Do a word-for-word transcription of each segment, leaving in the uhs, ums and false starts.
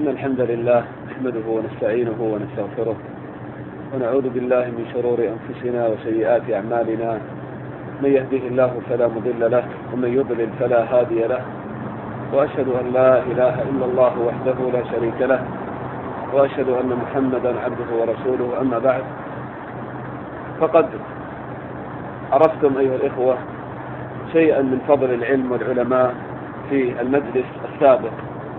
إن الحمد لله نحمده ونستعينه ونستغفره ونعوذ بالله من شرور أنفسنا وسيئات أعمالنا. من يهده الله فلا مضل له ومن يضلل فلا هادي له، وأشهد أن لا إله إلا الله وحده لا شريك له، وأشهد أن محمدا عبده ورسوله. أما بعد، فقد عرفتم أيها الإخوة شيئا من فضل العلم والعلماء في المجلس السابق،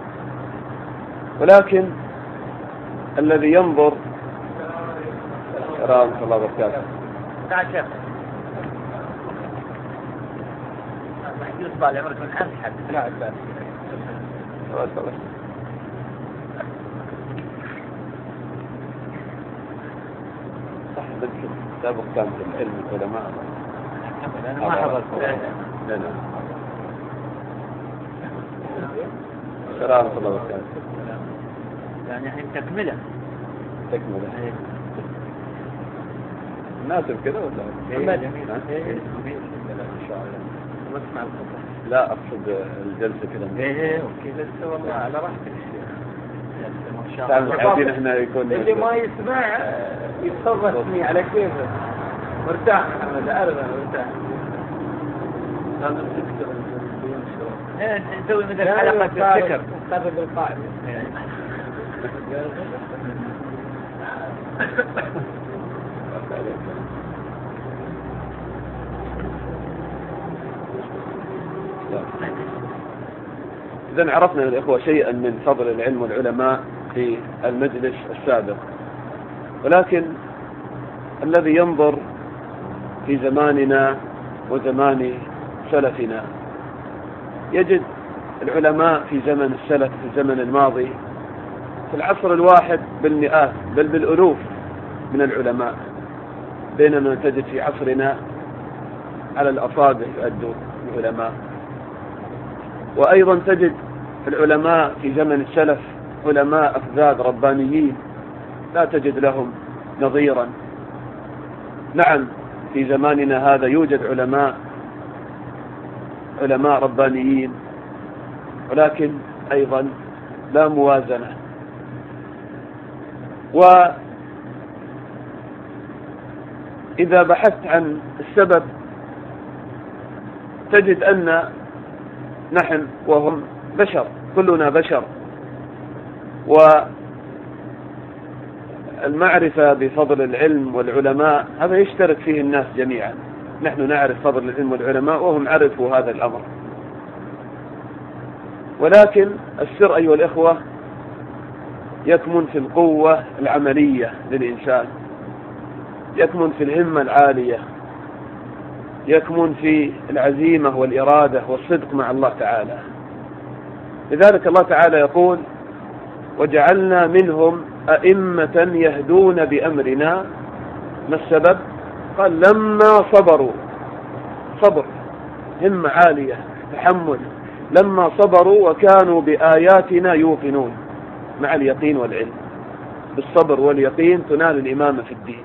ولكن الذي ينظر ورحمة الله وبركاته تعال شيخ محجوز طال عمرك من أمس حد لا أسباب صح بدك سابق كان في العلم والعلماء أنا ما حضرت. لا لا ورحمة الله وبركاته. يعني الحين تكملة تكملة مناسب كذا ولا؟ إيه جميل. إيه إن شاء الله. نسمع الخطبة. لا أقصد الجلسة كذا. إيه أوكي بس والله على راحتك. ما شاء الله. عايزين إحنا يكون اللي ما يسمع يتصرفني على كيفه. مرتاح محمد أعرف مرتاح. هذا الفكر إيه نسوي مثل حلقة الفكر. قرب القاعدة. إذن عرفنا الإخوة شيئا من فضل العلم والعلماء في المجلس السابق، ولكن الذي ينظر في زماننا وزمان سلفنا يجد العلماء في زمن السلف في الزمن الماضي في العصر الواحد بالمئات بل بالألوف من العلماء، بينما تجد في عصرنا على الأصابع يؤدوا العلماء. وأيضا تجد العلماء في زمن السلف علماء أفذاذ ربانيين لا تجد لهم نظيرا. نعم في زماننا هذا يوجد علماء علماء ربانيين، ولكن أيضا لا موازنة. وإذا بحثت عن السبب تجد أن نحن وهم بشر، كلنا بشر، والمعرفة بفضل العلم والعلماء هذا يشترك فيه الناس جميعا. نحن نعرف فضل العلم والعلماء وهم عرفوا هذا الأمر، ولكن السر أيها الإخوة يكمن في القوة العملية للإنسان، يكمن في الهمة العالية، يكمن في العزيمة والإرادة والصدق مع الله تعالى. لذلك الله تعالى يقول: وجعلنا منهم أئمة يهدون بأمرنا. ما السبب؟ قال: لما صبروا. صبر، همة عالية، تحمل، لما صبروا وكانوا بآياتنا يوقنون. مع اليقين والعلم، بالصبر واليقين تنال الإمامة في الدين.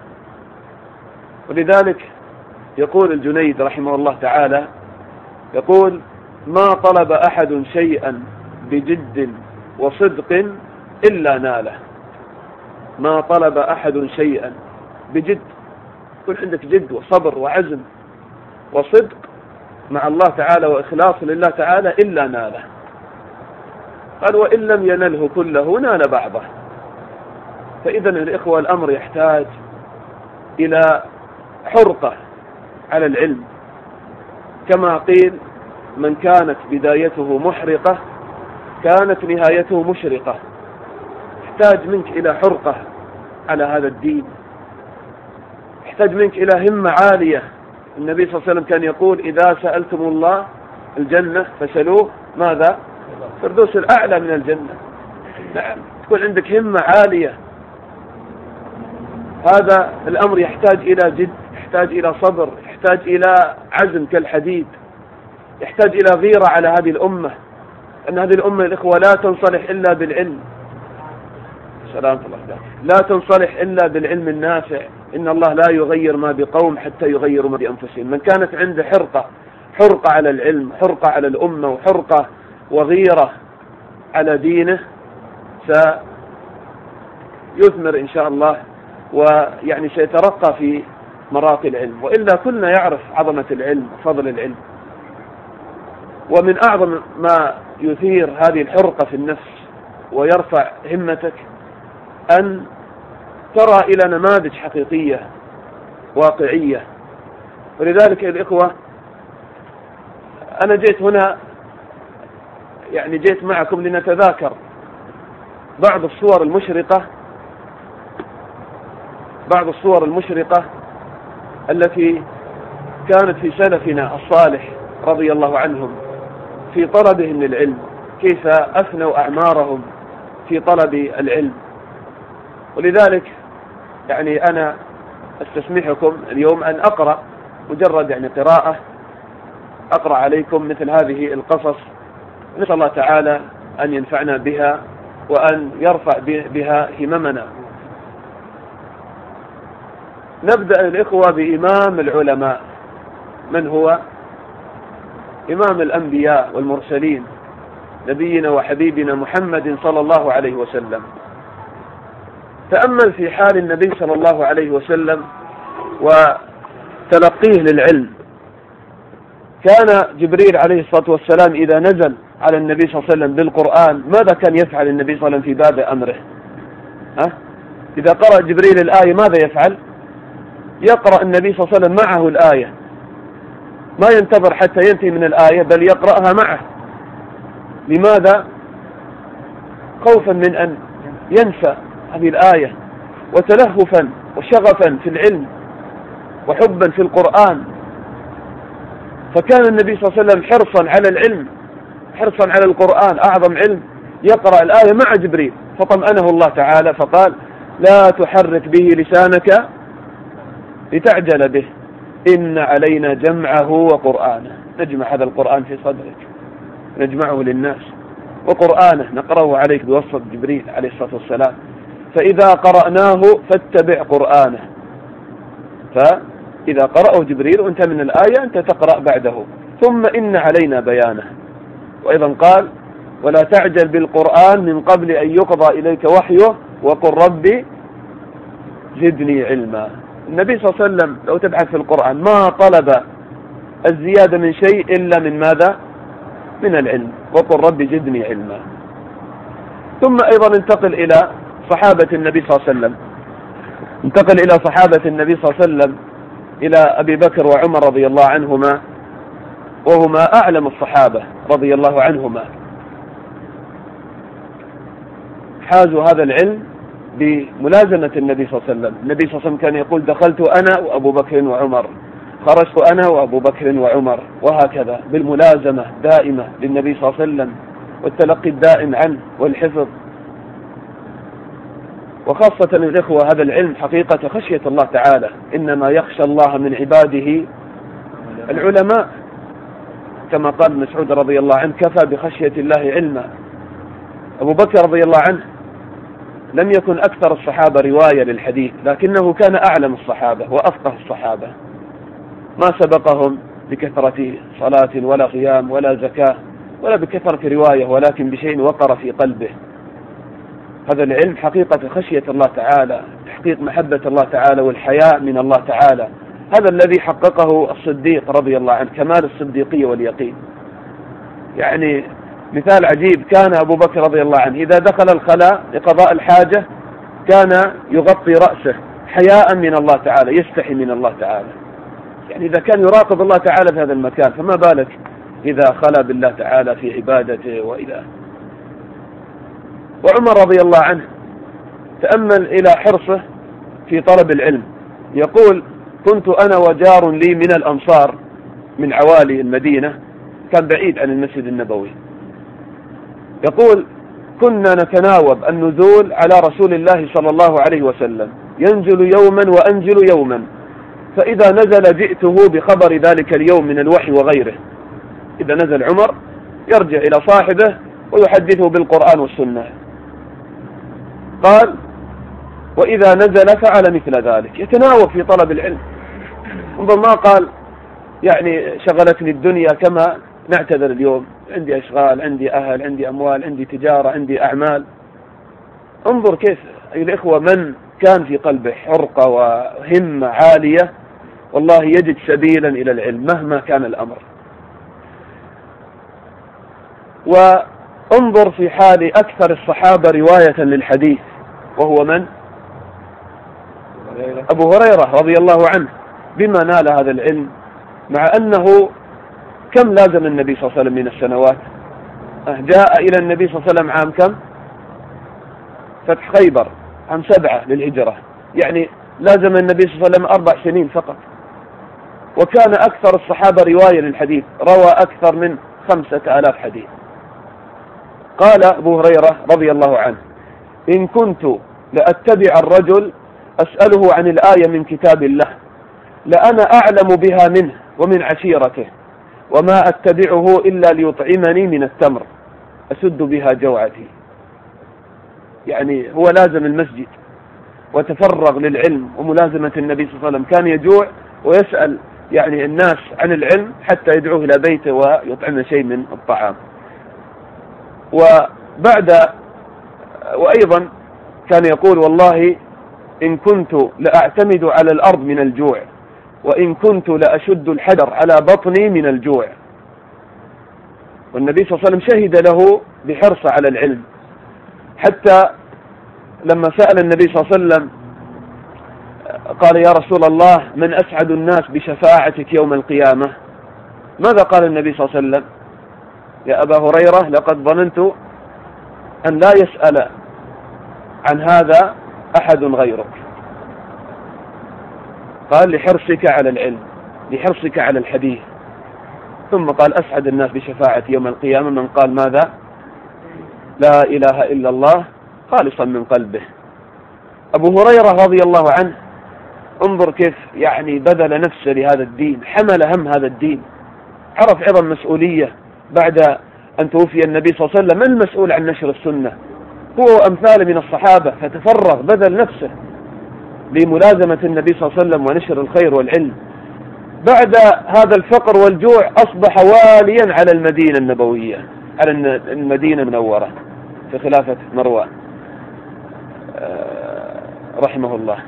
ولذلك يقول الجنيد رحمه الله تعالى، يقول: ما طلب أحد شيئا بجد وصدق إلا ناله. ما طلب أحد شيئا بجد، يكون عندك جد وصبر وعزم وصدق مع الله تعالى وإخلاص لله تعالى إلا ناله. قال: وإن لم ينله كله نال بعضه. فإذا الإخوة الأمر يحتاج إلى حرقة على العلم، كما قيل: من كانت بدايته محرقة كانت نهايته مشرقة. يحتاج منك إلى حرقة على هذا الدين، يحتاج منك إلى همة عالية. النبي صلى الله عليه وسلم كان يقول: إذا سألتم الله الجنة فسألوه ماذا؟ فردوس الأعلى من الجنة. نعم، تكون عندك همة عالية. هذا الأمر يحتاج إلى جد، يحتاج إلى صبر، يحتاج إلى عزم كالحديد، يحتاج إلى غيرة على هذه الأمة. أن هذه الأمة الإخوة لا تنصلح إلا بالعلم. سلام الله. لا تنصلح إلا بالعلم النافع. إن الله لا يغير ما بقوم حتى يغيروا ما بأنفسهم. من كانت عنده حرقة حرقة على العلم، حرقة على الأمة، وحرقة وغيرة على دينه، سيثمر إن شاء الله، ويعني سيترقى في مراقي العلم. وإلا كلنا يعرف عظمة العلم وفضل العلم. ومن أعظم ما يثير هذه الحرقة في النفس ويرفع همتك أن ترى إلى نماذج حقيقية واقعية. ولذلك يا الإخوة أنا جيت هنا، يعني جيت معكم لنتذاكر بعض الصور المشرقة بعض الصور المشرقة التي كانت في سلفنا الصالح رضي الله عنهم في طلبهم للعلم، كيف أفنوا أعمارهم في طلب العلم. ولذلك يعني أنا أستسمحكم اليوم أن أقرأ مجرد يعني قراءة، أقرأ عليكم مثل هذه القصص، نسأل الله تعالى أن ينفعنا بها وأن يرفع بها هممنا. نبدأ الإخوة بإمام العلماء. من هو؟ إمام الأنبياء والمرسلين، نبينا وحبيبنا محمد صلى الله عليه وسلم. تأمل في حال النبي صلى الله عليه وسلم وتلقيه للعلم. كان جبريل عليه الصلاة والسلام إذا نزل على النبي صلى الله عليه وسلم بالقرآن ماذا كان يفعل النبي صلى الله عليه وسلم في باب أمره؟ ها؟ إذا قرأ جبريل الآية ماذا يفعل؟ يقرأ النبي صلى الله عليه وسلم معه الآية، ما ينتظر حتى ينتهي من الآية بل يقرأها معه. لماذا؟ خوفا من أن ينسى هذه الآية، وتلهفا وشغفا في العلم وحبا في القرآن. فكان النبي صلى الله عليه وسلم حرصا على العلم، حرصا على القرآن، أعظم علم، يقرأ الآية مع جبريل. فطمأنه الله تعالى فقال: لا تحرك به لسانك لتعجل به، إن علينا جمعه وقرآنه. نجمع هذا القرآن في صدرك، نجمعه للناس، وقرآنه نقرأه عليك بواسطة جبريل عليه الصلاة والسلام. فإذا قرأناه فاتبع قرآنه. فإذا قرأه جبريل وانت من الآية أنت تقرأ بعده، ثم إن علينا بيانه. وأيضا قال: ولا تعجل بالقرآن من قبل أن يقضى إليك وحيه وقل ربي زدني علما. النبي صلى الله عليه وسلم لو تبحث في القرآن ما طلب الزيادة من شيء إلا من ماذا؟ من العلم. وقل ربي زدني علما. ثم أيضا انتقل إلى صحابة النبي صلى الله عليه وسلم، انتقل إلى صحابة النبي صلى الله عليه وسلم، إلى أبي بكر وعمر رضي الله عنهما، وهما أعلم الصحابة رضي الله عنهما. حازوا هذا العلم بملازمة النبي صلى الله عليه وسلم. النبي صلى الله عليه وسلم كان يقول: دخلت أنا وأبو بكر وعمر، خرجت أنا وأبو بكر وعمر، وهكذا بالملازمة دائمة للنبي صلى الله عليه وسلم، والتلقي الدائم عنه والحفظ. وخاصة الإخوة هذا العلم حقيقة خشية الله تعالى، إنما يخشى الله من عباده العلماء، كما قال مسعود رضي الله عنه: كفى بخشية الله علما. أبو بكر رضي الله عنه لم يكن أكثر الصحابة رواية للحديث، لكنه كان أعلم الصحابة وأفقه الصحابة، ما سبقهم بكثرة صلاة ولا قيام ولا زكاة ولا بكثرة رواية، ولكن بشيء وقر في قلبه. هذا العلم حقيقة خشية الله تعالى، تحقيق محبة الله تعالى والحياء من الله تعالى. هذا الذي حققه الصديق رضي الله عنه، كمال الصديقية واليقين. يعني مثال عجيب، كان أبو بكر رضي الله عنه إذا دخل الخلاء لقضاء الحاجة كان يغطي رأسه حياء من الله تعالى، يستحي من الله تعالى. يعني إذا كان يراقب الله تعالى في هذا المكان، فما بالك إذا خلا بالله تعالى في عبادته وإذا. وعمر رضي الله عنه تأمل إلى حرصه في طلب العلم، يقول: كنت أنا وجار لي من الأنصار من عوالي المدينة، كان بعيد عن المسجد النبوي، يقول: كنا نتناوب النزول على رسول الله صلى الله عليه وسلم، ينزل يوما وأنزل يوما، فإذا نزل جئته بخبر ذلك اليوم من الوحي وغيره. إذا نزل عمر يرجع إلى صاحبه ويحدثه بالقرآن والسنة. قال: وإذا نزل فعل مثل ذلك، يتناوب في طلب العلم. انظر ما قال يعني شغلتني الدنيا كما نعتذر اليوم، عندي أشغال، عندي أهل، عندي أموال، عندي تجارة، عندي أعمال. انظر كيف أيها الإخوة من كان في قلبه حرقة وهمة عالية والله يجد سبيلا إلى العلم مهما كان الأمر. وانظر في حال أكثر الصحابة رواية للحديث وهو من؟ أبو هريرة رضي الله عنه. بما نال هذا العلم مع أنه كم لازم النبي صلى الله عليه وسلم من السنوات؟ جاء إلى النبي صلى الله عليه وسلم عام كم؟ فتح خيبر عام سبعة للهجرة، يعني لازم النبي صلى الله عليه وسلم أربع سنين فقط. وكان أكثر الصحابة رواية للحديث، روى أكثر من خمسة آلاف حديث. قال أبو هريرة رضي الله عنه: إن كنت لأتبع الرجل أسأله عن الآية من كتاب الله لأنا أعلم بها منه ومن عشيرته، وما أتبعه إلا ليطعمني من التمر أسد بها جوعتي. يعني هو لازم المسجد وتفرغ للعلم وملازمة النبي صلى الله عليه وسلم، كان يجوع ويسأل يعني الناس عن العلم حتى يدعوه إلى بيته ويطعمه شيء من الطعام. وبعد وأيضا كان يقول: والله إن كنت لأعتمد على الأرض من الجوع، وإن كنت لأشد الحجر على بطني من الجوع. والنبي صلى الله عليه وسلم شهد له بحرص على العلم، حتى لما سأل النبي صلى الله عليه وسلم قال: يا رسول الله من أسعد الناس بشفاعتك يوم القيامة؟ ماذا قال النبي صلى الله عليه وسلم؟ يا أبا هريرة لقد ظننت أن لا يسأل عن هذا أحد غيرك. قال: لحرصك على العلم، لحرصك على الحديث. ثم قال: أسعد الناس بشفاعتي يوم القيامة من قال ماذا؟ لا إله إلا الله خالصا من قلبه. أبو هريرة رضي الله عنه انظر كيف يعني بذل نفسه لهذا الدين، حمل هم هذا الدين، عرف عظم مسؤولية بعد أن توفي النبي صلى الله عليه وسلم. من المسؤول عن نشر السنة؟ هو وأمثاله من الصحابة، فتفرغ بذل نفسه لملازمة النبي صلى الله عليه وسلم ونشر الخير والعلم. بعد هذا الفقر والجوع أصبح واليا على المدينة النبوية، على المدينة المنورة في خلافة مروان رحمه الله.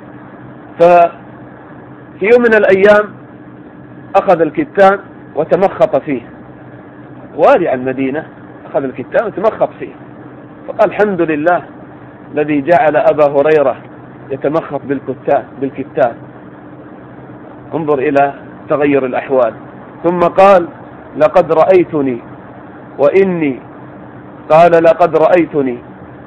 ففي يوم من الأيام أخذ الكتان وتمخط فيه، والي على المدينة أخذ الكتان وتمخط فيه، فقال: الحمد لله الذي جعل أبا هريرة يتمخط بالكتان بالكتان. انظر إلى تغير الأحوال. ثم قال: لقد رأيتني وإني قال لقد رأيتني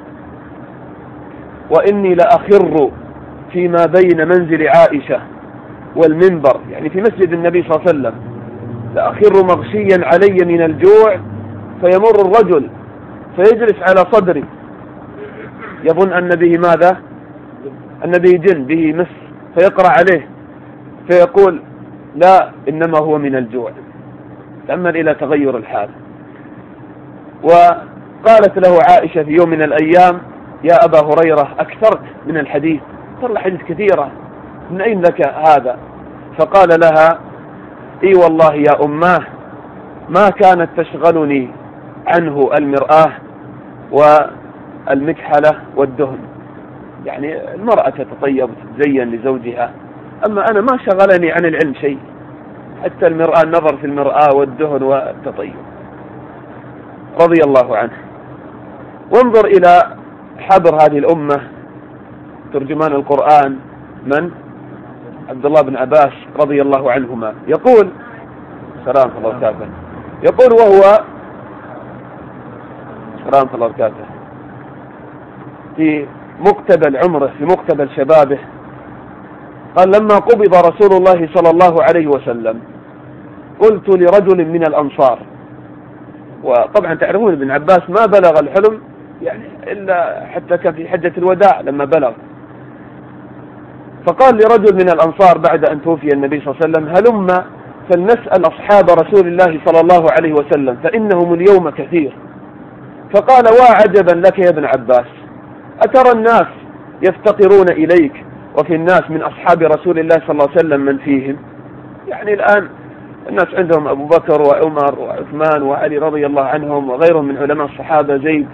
وإني لأخر فيما بين منزل عائشة والمنبر، يعني في مسجد النبي صلى الله عليه وسلم، لأخر مغشيا علي من الجوع فيمر الرجل فيجلس على صدري يظن أن به ماذا؟ أن به جن، به مس، فيقرأ عليه فيقول: لا إنما هو من الجوع. تأمل إلى تغير الحال. وقالت له عائشة في يوم من الأيام: يا أبا هريرة أكثرت من الحديث، طلع حديث كثيرة، من أين لك هذا؟ فقال لها: إي والله يا أماه ما كانت تشغلني عنه المرآة والمكحلة والدهن، يعني المرأة تتطيب وتتزين لزوجها، أما أنا ما شغلني عن العلم شيء، حتى المرآة، النظر في المرآة والدهن والتطيب. رضي الله عنه. وانظر إلى حبر هذه الأمة ترجمان القرآن من؟ عبد الله بن عباس رضي الله عنهما، يقول: سلام الله وبركاته، يقول وهو سلام الله وبركاته في مقتبل عمره، في مقتبل شبابه، قال: لما قبض رسول الله صلى الله عليه وسلم قلت لرجل من الأنصار، وطبعا تعرفون ابن عباس ما بلغ الحلم يعني إلا حتى كان في حجة الوداع لما بلغ، فقال لرجل من الأنصار بعد أن توفي النبي صلى الله عليه وسلم: هلما فلنسأل أصحاب رسول الله صلى الله عليه وسلم فإنهم اليوم كثير. فقال: وعجبا لك يا ابن عباس، أترى الناس يفتقرون إليك وفي الناس من أصحاب رسول الله صلى الله عليه وسلم من فيهم؟ يعني الآن الناس عندهم أبو بكر وعمر وعثمان وعلي رضي الله عنهم وغيرهم من علماء الصحابة، زيد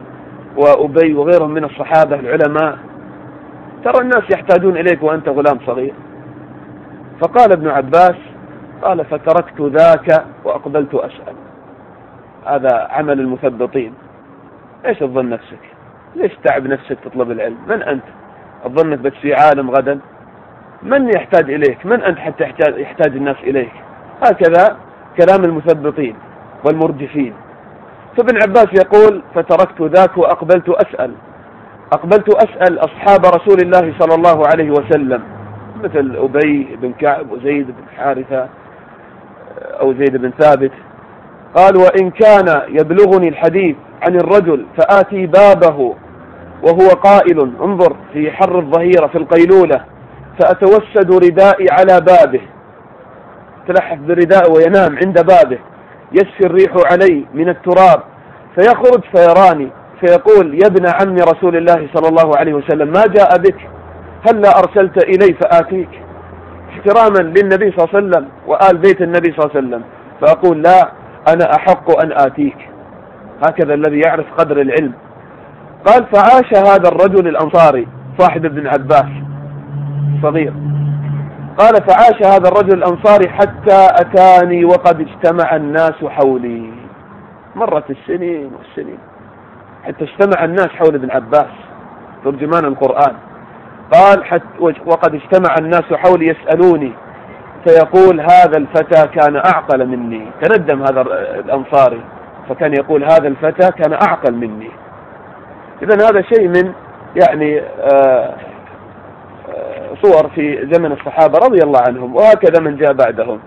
وأبي وغيرهم من الصحابة العلماء: ترى الناس يحتاجون إليك وأنت غلام صغير. فقال ابن عباس: قال فتركت ذاك وأقبلت أسأل. هذا عمل المثبطين. ايش تظن نفسك؟ ليش تعب نفسك تطلب العلم؟ من أنت؟ تظنك بتصير عالم غدا؟ من يحتاج إليك؟ من أنت حتى يحتاج, يحتاج الناس إليك؟ هكذا كلام المثبطين والمرجفين. فابن عباس يقول: فتركت ذاك وأقبلت أسأل. أقبلت أسأل أصحاب رسول الله صلى الله عليه وسلم، مثل أبي بن كعب وزيد بن حارثة أو زيد بن ثابت. قال: وإن كان يبلغني الحديث عن الرجل فآتي بابه وهو قائل، انظر، في حر الظهيرة في القيلولة، فأتوسد ردائي على بابه، تلحف بردائه وينام عند بابه، يسفي الريح علي من التراب، فيخرج فيراني فيقول: يا ابن عم رسول الله صلى الله عليه وسلم، ما جاء بك؟ هلا أرسلت إلي فآتيك؟ احتراما للنبي صلى الله عليه وسلم وآل بيت النبي صلى الله عليه وسلم. فأقول: لا، أنا أحق أن آتيك. هكذا الذي يعرف قدر العلم. قال: فعاش هذا الرجل الأنصاري صاحب ابن عباس صغير، قال: فعاش هذا الرجل الأنصاري حتى أتاني وقد اجتمع الناس حولي. مرت السنين والسنين حتى اجتمع الناس حول ابن عباس ترجمان القرآن. قال: حتى وقد اجتمع الناس حولي يسألوني، فيقول: هذا الفتى كان أعقل مني. تندم هذا الأنصاري، فكان يقول: هذا الفتى كان أعقل مني. إذن هذا شيء من يعني آه آه صور في زمن الصحابة رضي الله عنهم، وهكذا من جاء بعدهم.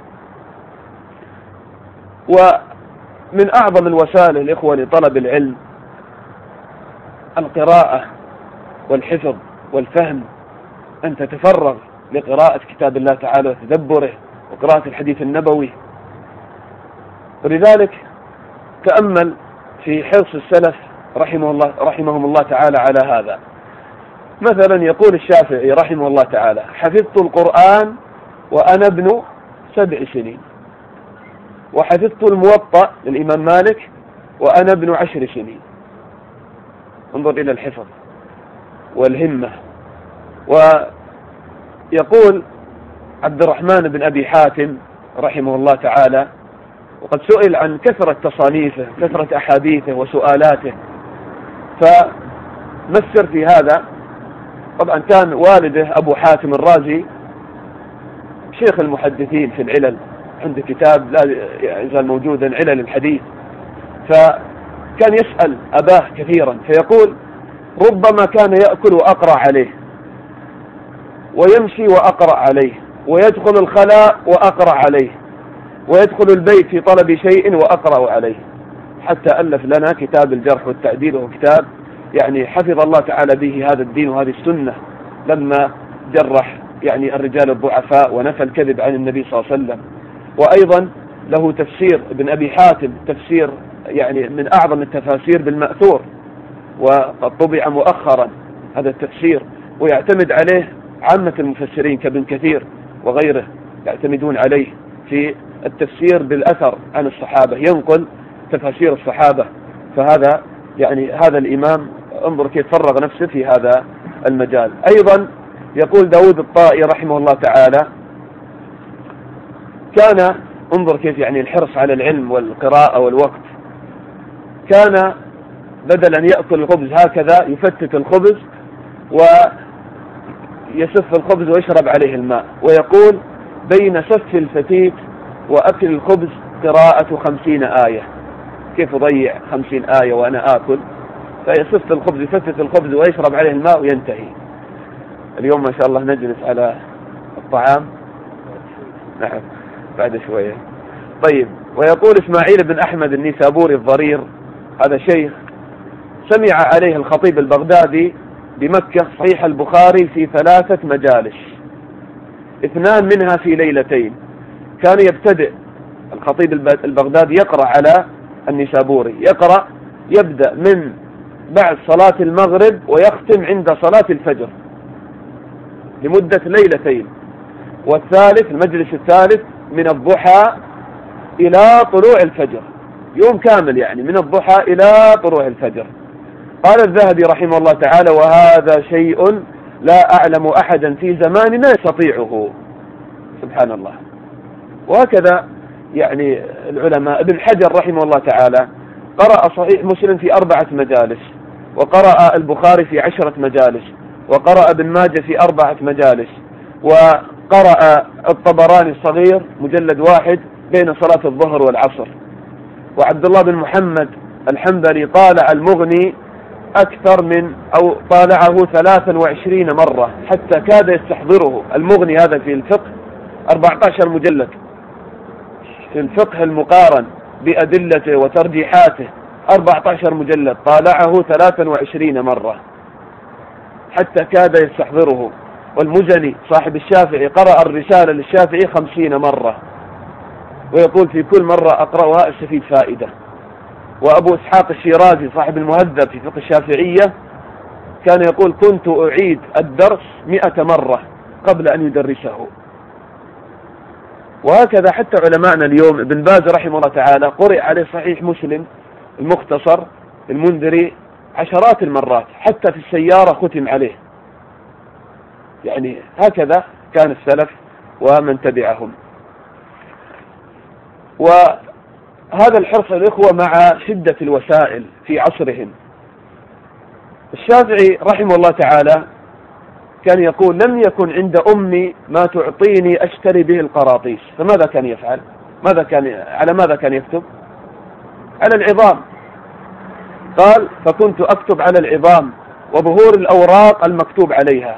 ومن أعظم الوسائل الإخوة لطلب العلم القراءة والحفظ والفهم، أن تتفرغ لقراءة كتاب الله تعالى وتدبره وقراءة الحديث النبوي. ولذلك تأمل في حرص السلف رحمه الله رحمهم الله تعالى على هذا. مثلا يقول الشافعي رحمه الله تعالى: حفظت القرآن وأنا ابن سبع سنين، وحفظت الموطأ للإمام مالك وأنا ابن عشر سنين. انظر إلى الحفظ والهمة. ويقول عبد الرحمن بن أبي حاتم رحمه الله تعالى، وقد سئل عن كثرة تصانيفه، كثرة أحاديثه وسؤالاته، فمسر في هذا. طبعا كان والده أبو حاتم الرازي شيخ المحدثين في العلل، عنده كتاب لا يزال موجودا، علل الحديث. فكان يسأل أباه كثيرا، فيقول: ربما كان يأكل وأقرأ عليه، ويمشي وأقرأ عليه، ويدخل الخلاء وأقرأ عليه، ويدخل البيت في طلب شيء وأقرأ عليه، حتى ألف لنا كتاب الجرح والتعديل، وهو كتاب يعني حفظ الله تعالى به هذا الدين وهذه السنة، لما جرح يعني الرجال الضعفاء ونفى الكذب عن النبي صلى الله عليه وسلم. وأيضا له تفسير ابن أبي حاتم، تفسير يعني من أعظم التفاسير بالمأثور، وقد طبع مؤخرا هذا التفسير، ويعتمد عليه عامة المفسرين كابن كثير وغيره، يعتمدون عليه في التفسير بالأثر عن الصحابة، ينقل تفاسير الصحابة. فهذا يعني هذا الإمام انظر كيف فرغ نفسه في هذا المجال. أيضا يقول داود الطائي رحمه الله تعالى: كان انظر كيف يعني الحرص على العلم والقراءة والوقت، كان بدل أن يأكل الخبز هكذا يفتت الخبز ويسف الخبز ويشرب عليه الماء، ويقول: بين سف الفتيت وأكل الخبز قراءة خمسين آية. كيف أضيع خمسين آية وأنا آكل؟ فيسف الخبز، يفتت الخبز ويشرب عليه الماء وينتهي. اليوم ما شاء الله نجلس على الطعام، نعم بعد شوية. طيب. ويقول إسماعيل بن أحمد النيسابوري الضرير، هذا شيخ، سمع عليه الخطيب البغدادي بمكة صحيح البخاري في ثلاثة مجالس، اثنان منها في ليلتين. كان يبتدئ الخطيب البغدادي يقرأ على النيسابوري، يقرأ يبدأ من بعد صلاة المغرب ويختم عند صلاة الفجر لمدة ليلتين. والثالث المجلس الثالث من الضحى إلى طلوع الفجر، يوم كامل يعني من الضحى إلى طلوع الفجر. قال الذهبي رحمه الله تعالى: وهذا شيء لا أعلم أحدا في زماننا يستطيعه. سبحان الله. وهكذا يعني العلماء. ابن حجر رحمه الله تعالى قرأ صحيح مسلم في أربعة مجالس، وقرأ البخاري في عشرة مجالس، وقرأ ابن ماجه في أربعة مجالس، وقرأ الطبراني الصغير مجلد واحد بين صلاة الظهر والعصر. وعبد الله بن محمد الحنبلي طالع المغني أكثر من أو طالعه ثلاثا وعشرين مرة حتى كاد يستحضره. المغني هذا في الفقه أربعة عشر مجلد، في الفقه المقارن بأدلته وترجيحاته أربعة عشر مجلد، طالعه ثلاثا وعشرين مرة حتى كاد يستحضره. والمزني صاحب الشافعي قرأ الرسالة للشافعي خمسين مرة، ويقول: في كل مرة أقرأها أستفيد فائدة. وأبو إسحاق الشيرازي صاحب المهذب في فقه الشافعية كان يقول: كنت أعيد الدرس مئة مرة قبل أن يدرسه. وهكذا حتى علماءنا اليوم. ابن باز رحمه الله تعالى قرئ عليه صحيح مسلم المختصر المنذري عشرات المرات، حتى في السيارة ختم عليه. يعني هكذا كان السلف ومن تبعهم. وهذا الحرص الإخوة مع شدة الوسائل في عصرهم. الشافعي رحمه الله تعالى كان يقول: لم يكن عند أمي ما تعطيني أشتري به القراطيس. فماذا كان يفعل؟ ماذا كان على ماذا كان يكتب؟ على العظام. قال: فكنت أكتب على العظام وظهور الأوراق المكتوب عليها.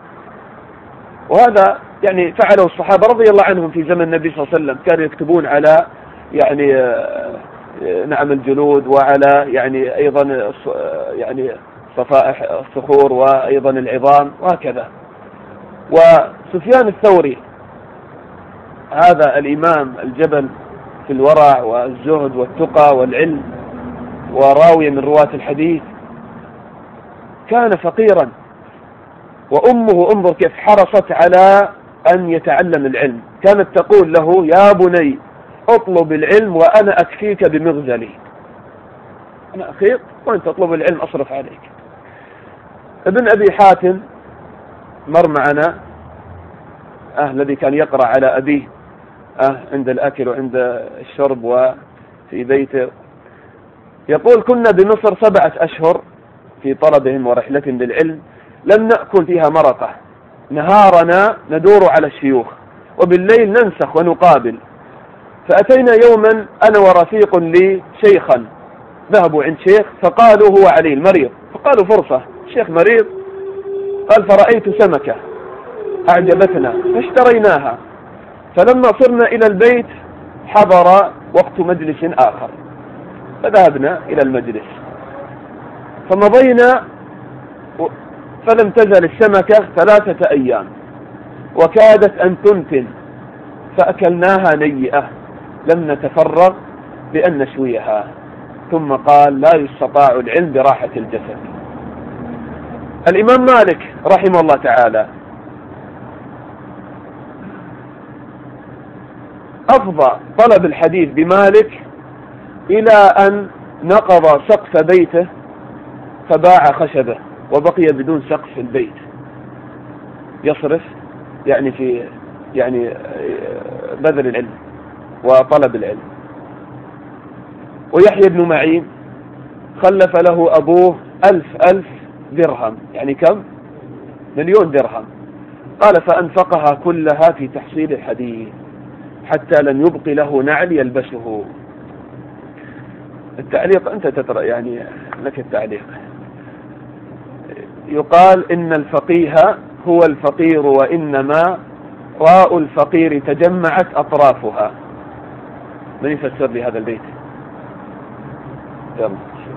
وهذا يعني فعله الصحابة رضي الله عنهم في زمن النبي صلى الله عليه وسلم، كانوا يكتبون على يعني نعم الجلود، وعلى يعني أيضا يعني صفائح الصخور، وأيضا العظام، وهكذا. وسفيان الثوري هذا الإمام الجبل في الورع والزهد والتقى والعلم، وراوي من رواة الحديث، كان فقيرا، وأمه انظر كيف حرصت على أن يتعلم العلم. كانت تقول له: يا بني اطلب العلم وأنا أكفيك بمغزلي. أنا أخيط وأنت تطلب العلم أصرف عليك. ابن أبي حاتم مر معنا، أه الذي كان يقرأ على أبيه أه عند الأكل وعند الشرب وفي بيته، يقول: كنا بمصر سبعة أشهر في طلبهم ورحلتهم للعلم، لم نأكل فيها مرقة. نهارنا ندور على الشيوخ، وبالليل ننسخ ونقابل. فأتينا يوما أنا ورفيق لي شيخا، ذهبوا عند شيخ فقالوا: هو عليل مريض. فقالوا: فرصة، الشيخ مريض. قال: فرأيت سمكة أعجبتنا فاشتريناها. فلما صرنا إلى البيت حضر وقت مجلس آخر، فذهبنا إلى المجلس، فمضينا فلم تزل السمكة ثلاثة أيام وكادت أن تنتن، فأكلناها نيئة، لم نتفرغ بأن نشويها. ثم قال: لا يستطاع العلم براحة الجسد. الإمام مالك رحمه الله تعالى أفضى طلب الحديث بمالك إلى أن نقض سقف بيته فباع خشبه، وبقي بدون سقف في البيت يصرف يعني في يعني بذل العلم وطلب العلم. ويحيى بن معين خلف له أبوه ألف ألف درهم، يعني كم؟ مليون درهم. قال: فأنفقها كلها في تحصيل الحديث حتى لم يبق له نعل يلبسه. التعليق أنت تترى يعني لك التعليق. يقال: إن الفقيه هو الفقير، وإنما راء الفقير تجمعت أطرافها. من يفسر لي هذا البيت؟ يلا.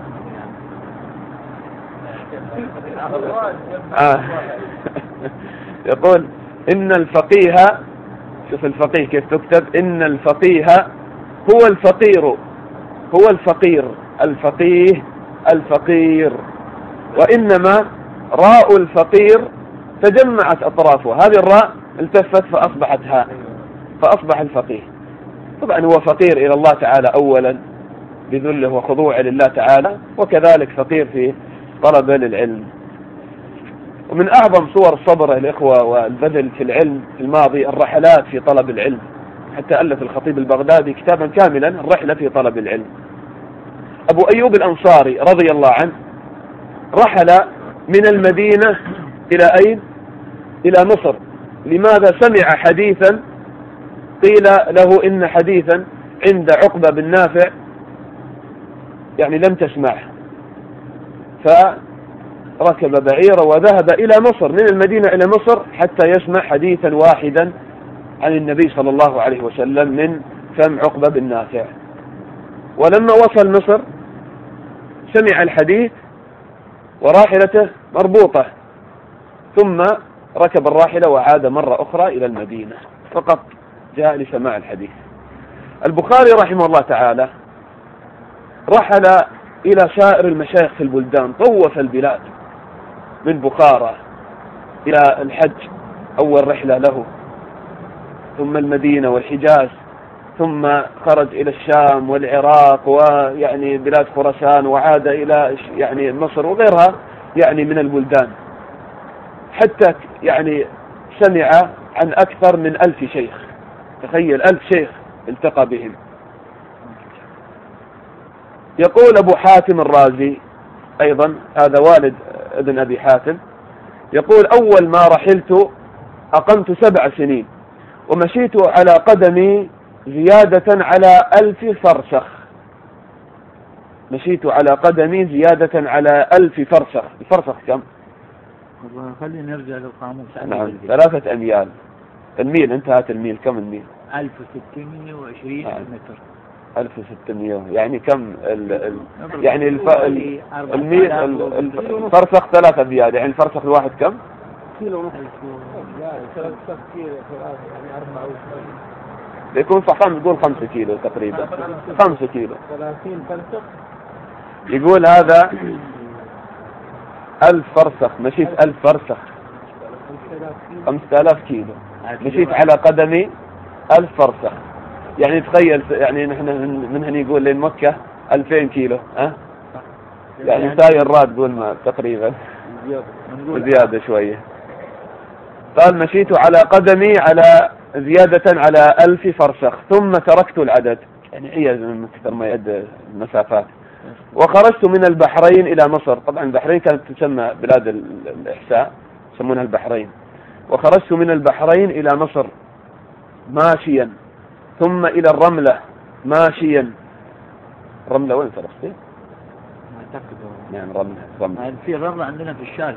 آه. يقول: إن الفقيه، شوف الفقيه كيف تكتب، إن الفقيه هو الفقير، هو الفقير الفقيه الفقير، وإنما راء الفقير تجمعت أطرافها. هذه الراء التفت فأصبحت هاء، فأصبح الفقيه. طبعا هو فقير إلى الله تعالى أولا بذله وخضوعه لله تعالى، وكذلك فقير في طلبة للعلم. ومن أعظم صور الصبر الإخوة والبذل في العلم في الماضي الرحلات في طلب العلم، حتى ألف الخطيب البغدادي كتابا كاملا الرحلة في طلب العلم. أبو أيوب الأنصاري رضي الله عنه رحل من المدينة إلى أين؟ إلى مصر. لماذا؟ سمع حديثا قيل له إن حديثا عند عقبة بن نافع يعني لم تسمعه، فركب بعيره وذهب إلى مصر، من المدينة إلى مصر، حتى يسمع حديثا واحدا عن النبي صلى الله عليه وسلم من فم عقبة بن نافع. ولما وصل مصر سمع الحديث وراحلته مربوطة، ثم ركب الراحلة وعاد مرة أخرى إلى المدينة فقط جاء لسماع الحديث. البخاري رحمه الله تعالى رحل إلى سائر المشايخ في البلدان، طوف البلاد من بخارى إلى الحج أول رحلة له، ثم المدينة والحجاز، ثم خرج إلى الشام والعراق ويعني بلاد خراسان، وعاد إلى يعني مصر وغيرها يعني من البلدان، حتى يعني سمع عن أكثر من ألف شيخ. تخيل ألف شيخ التقى بهم. يقول أبو حاتم الرازي أيضا، هذا والد ابن أبي حاتم، يقول أول ما رحلت أقمت سبع سنين ومشيت على قدمي زيادة على ألف فرسخ. مشيت على قدمي زيادة على ألف فرسخ. الفرسخ كم؟ خلينا نرجع للقاموس. نعم ثلاثة أميال. الميل انتهت الميل كم الميل؟ ألف وستمائة وعشرين آه. متر. ألف وستمائة يعني كم ال ال يعني الف الميل الفرسخ ثلاثة أميال، يعني الفرسخ الواحد كم؟ كيلو ونص. ثلاثة كيلو يعني أربعة وعشرين. يكون فخام يقول خمسة كيلو تقريبا. خمسة كيلو. ثلاثين فرسخ. يقول هذا ألف فرسخ، مشيت ألف فرسخ خمسة آلاف كيلو، مشيت على قدمي ألف فرسخ. يعني تخيل يعني نحن من هنا يقول لين مكة ألفين كيلو، ها؟ يعني ساير راد قول ما تقريبا زيادة شوية. قال مشيت على قدمي على زيادة على ألف فرسخ ثم تركت العدد، يعني هي من كثر ما يد المسافات. وخرجت من البحرين إلى مصر. طبعا البحرين كانت تسمى بلاد الإحساء، يسمونها البحرين. وخرجت من البحرين إلى مصر ماشيا، ثم إلى الرملة ماشيا. رملة وين فلسطين؟ نعم رملة. رملة في رملة عندنا في الشارع.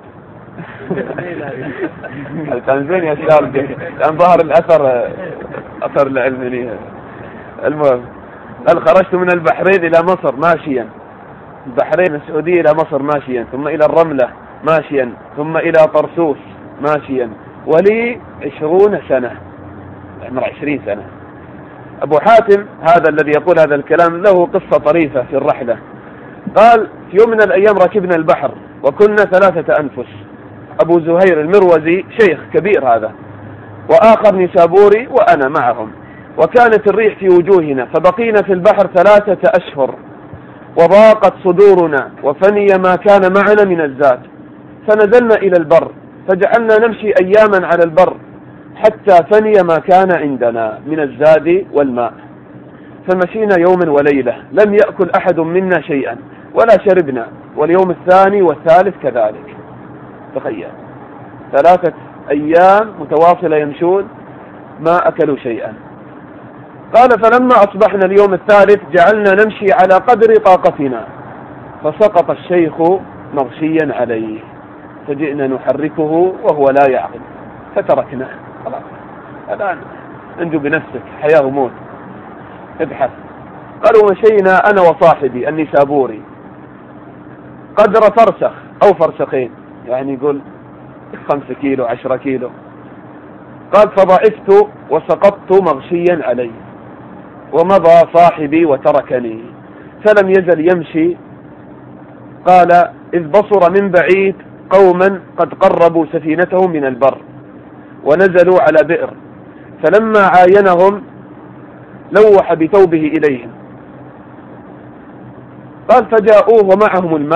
التنزين يا شارع كان ظهر الأثر أثر العلمانية. المهم قال خرجت من البحرين إلى مصر ماشيا، البحرين السعودية إلى مصر ماشيا، ثم إلى الرملة ماشيا، ثم إلى طرسوس ماشيا، ولي عشرون سنة، عمر عشرين سنة. أبو حاتم هذا الذي يقول هذا الكلام له قصة طريفة في الرحلة. قال في يوم من الأيام ركبنا البحر وكنا ثلاثة أنفس، أبو زهير المروزي شيخ كبير هذا، وآخر نسابوري وأنا معهم، وكانت الريح في وجوهنا، فبقينا في البحر ثلاثة أشهر وضاقت صدورنا وفني ما كان معنا من الزاد، فنزلنا إلى البر فجعلنا نمشي أياما على البر حتى فني ما كان عندنا من الزاد والماء، فمشينا يوما وليلة لم يأكل أحد منا شيئا ولا شربنا، واليوم الثاني والثالث كذلك. تخيل ثلاثة أيام متواصلة يمشون ما أكلوا شيئا. قال فلما أصبحنا اليوم الثالث جعلنا نمشي على قدر طاقتنا، فسقط الشيخ مغشيا عليه، فجئنا نحركه وهو لا يعقل فتركناه. خلاص الآن انجو بنفسك، حياة وموت، ابحث. قالوا مشينا أنا وصاحبي النسابوري قدر فرسخ أو فرسخين، يعني يقول خمسة كيلو عشرة كيلو. قال فضعفت وسقطت مغشيا علي، ومضى صاحبي وتركني، فلم يزل يمشي. قال إذ بصر من بعيد قوما قد قربوا سفينتهم من البر ونزلوا على بئر، فلما عاينهم لوح بثوبه إليهم. قال فجاءوه ومعهم الماء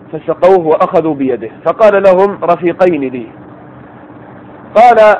فسقوه وأخذوا بيده، فقال لهم رفيقين لي، قال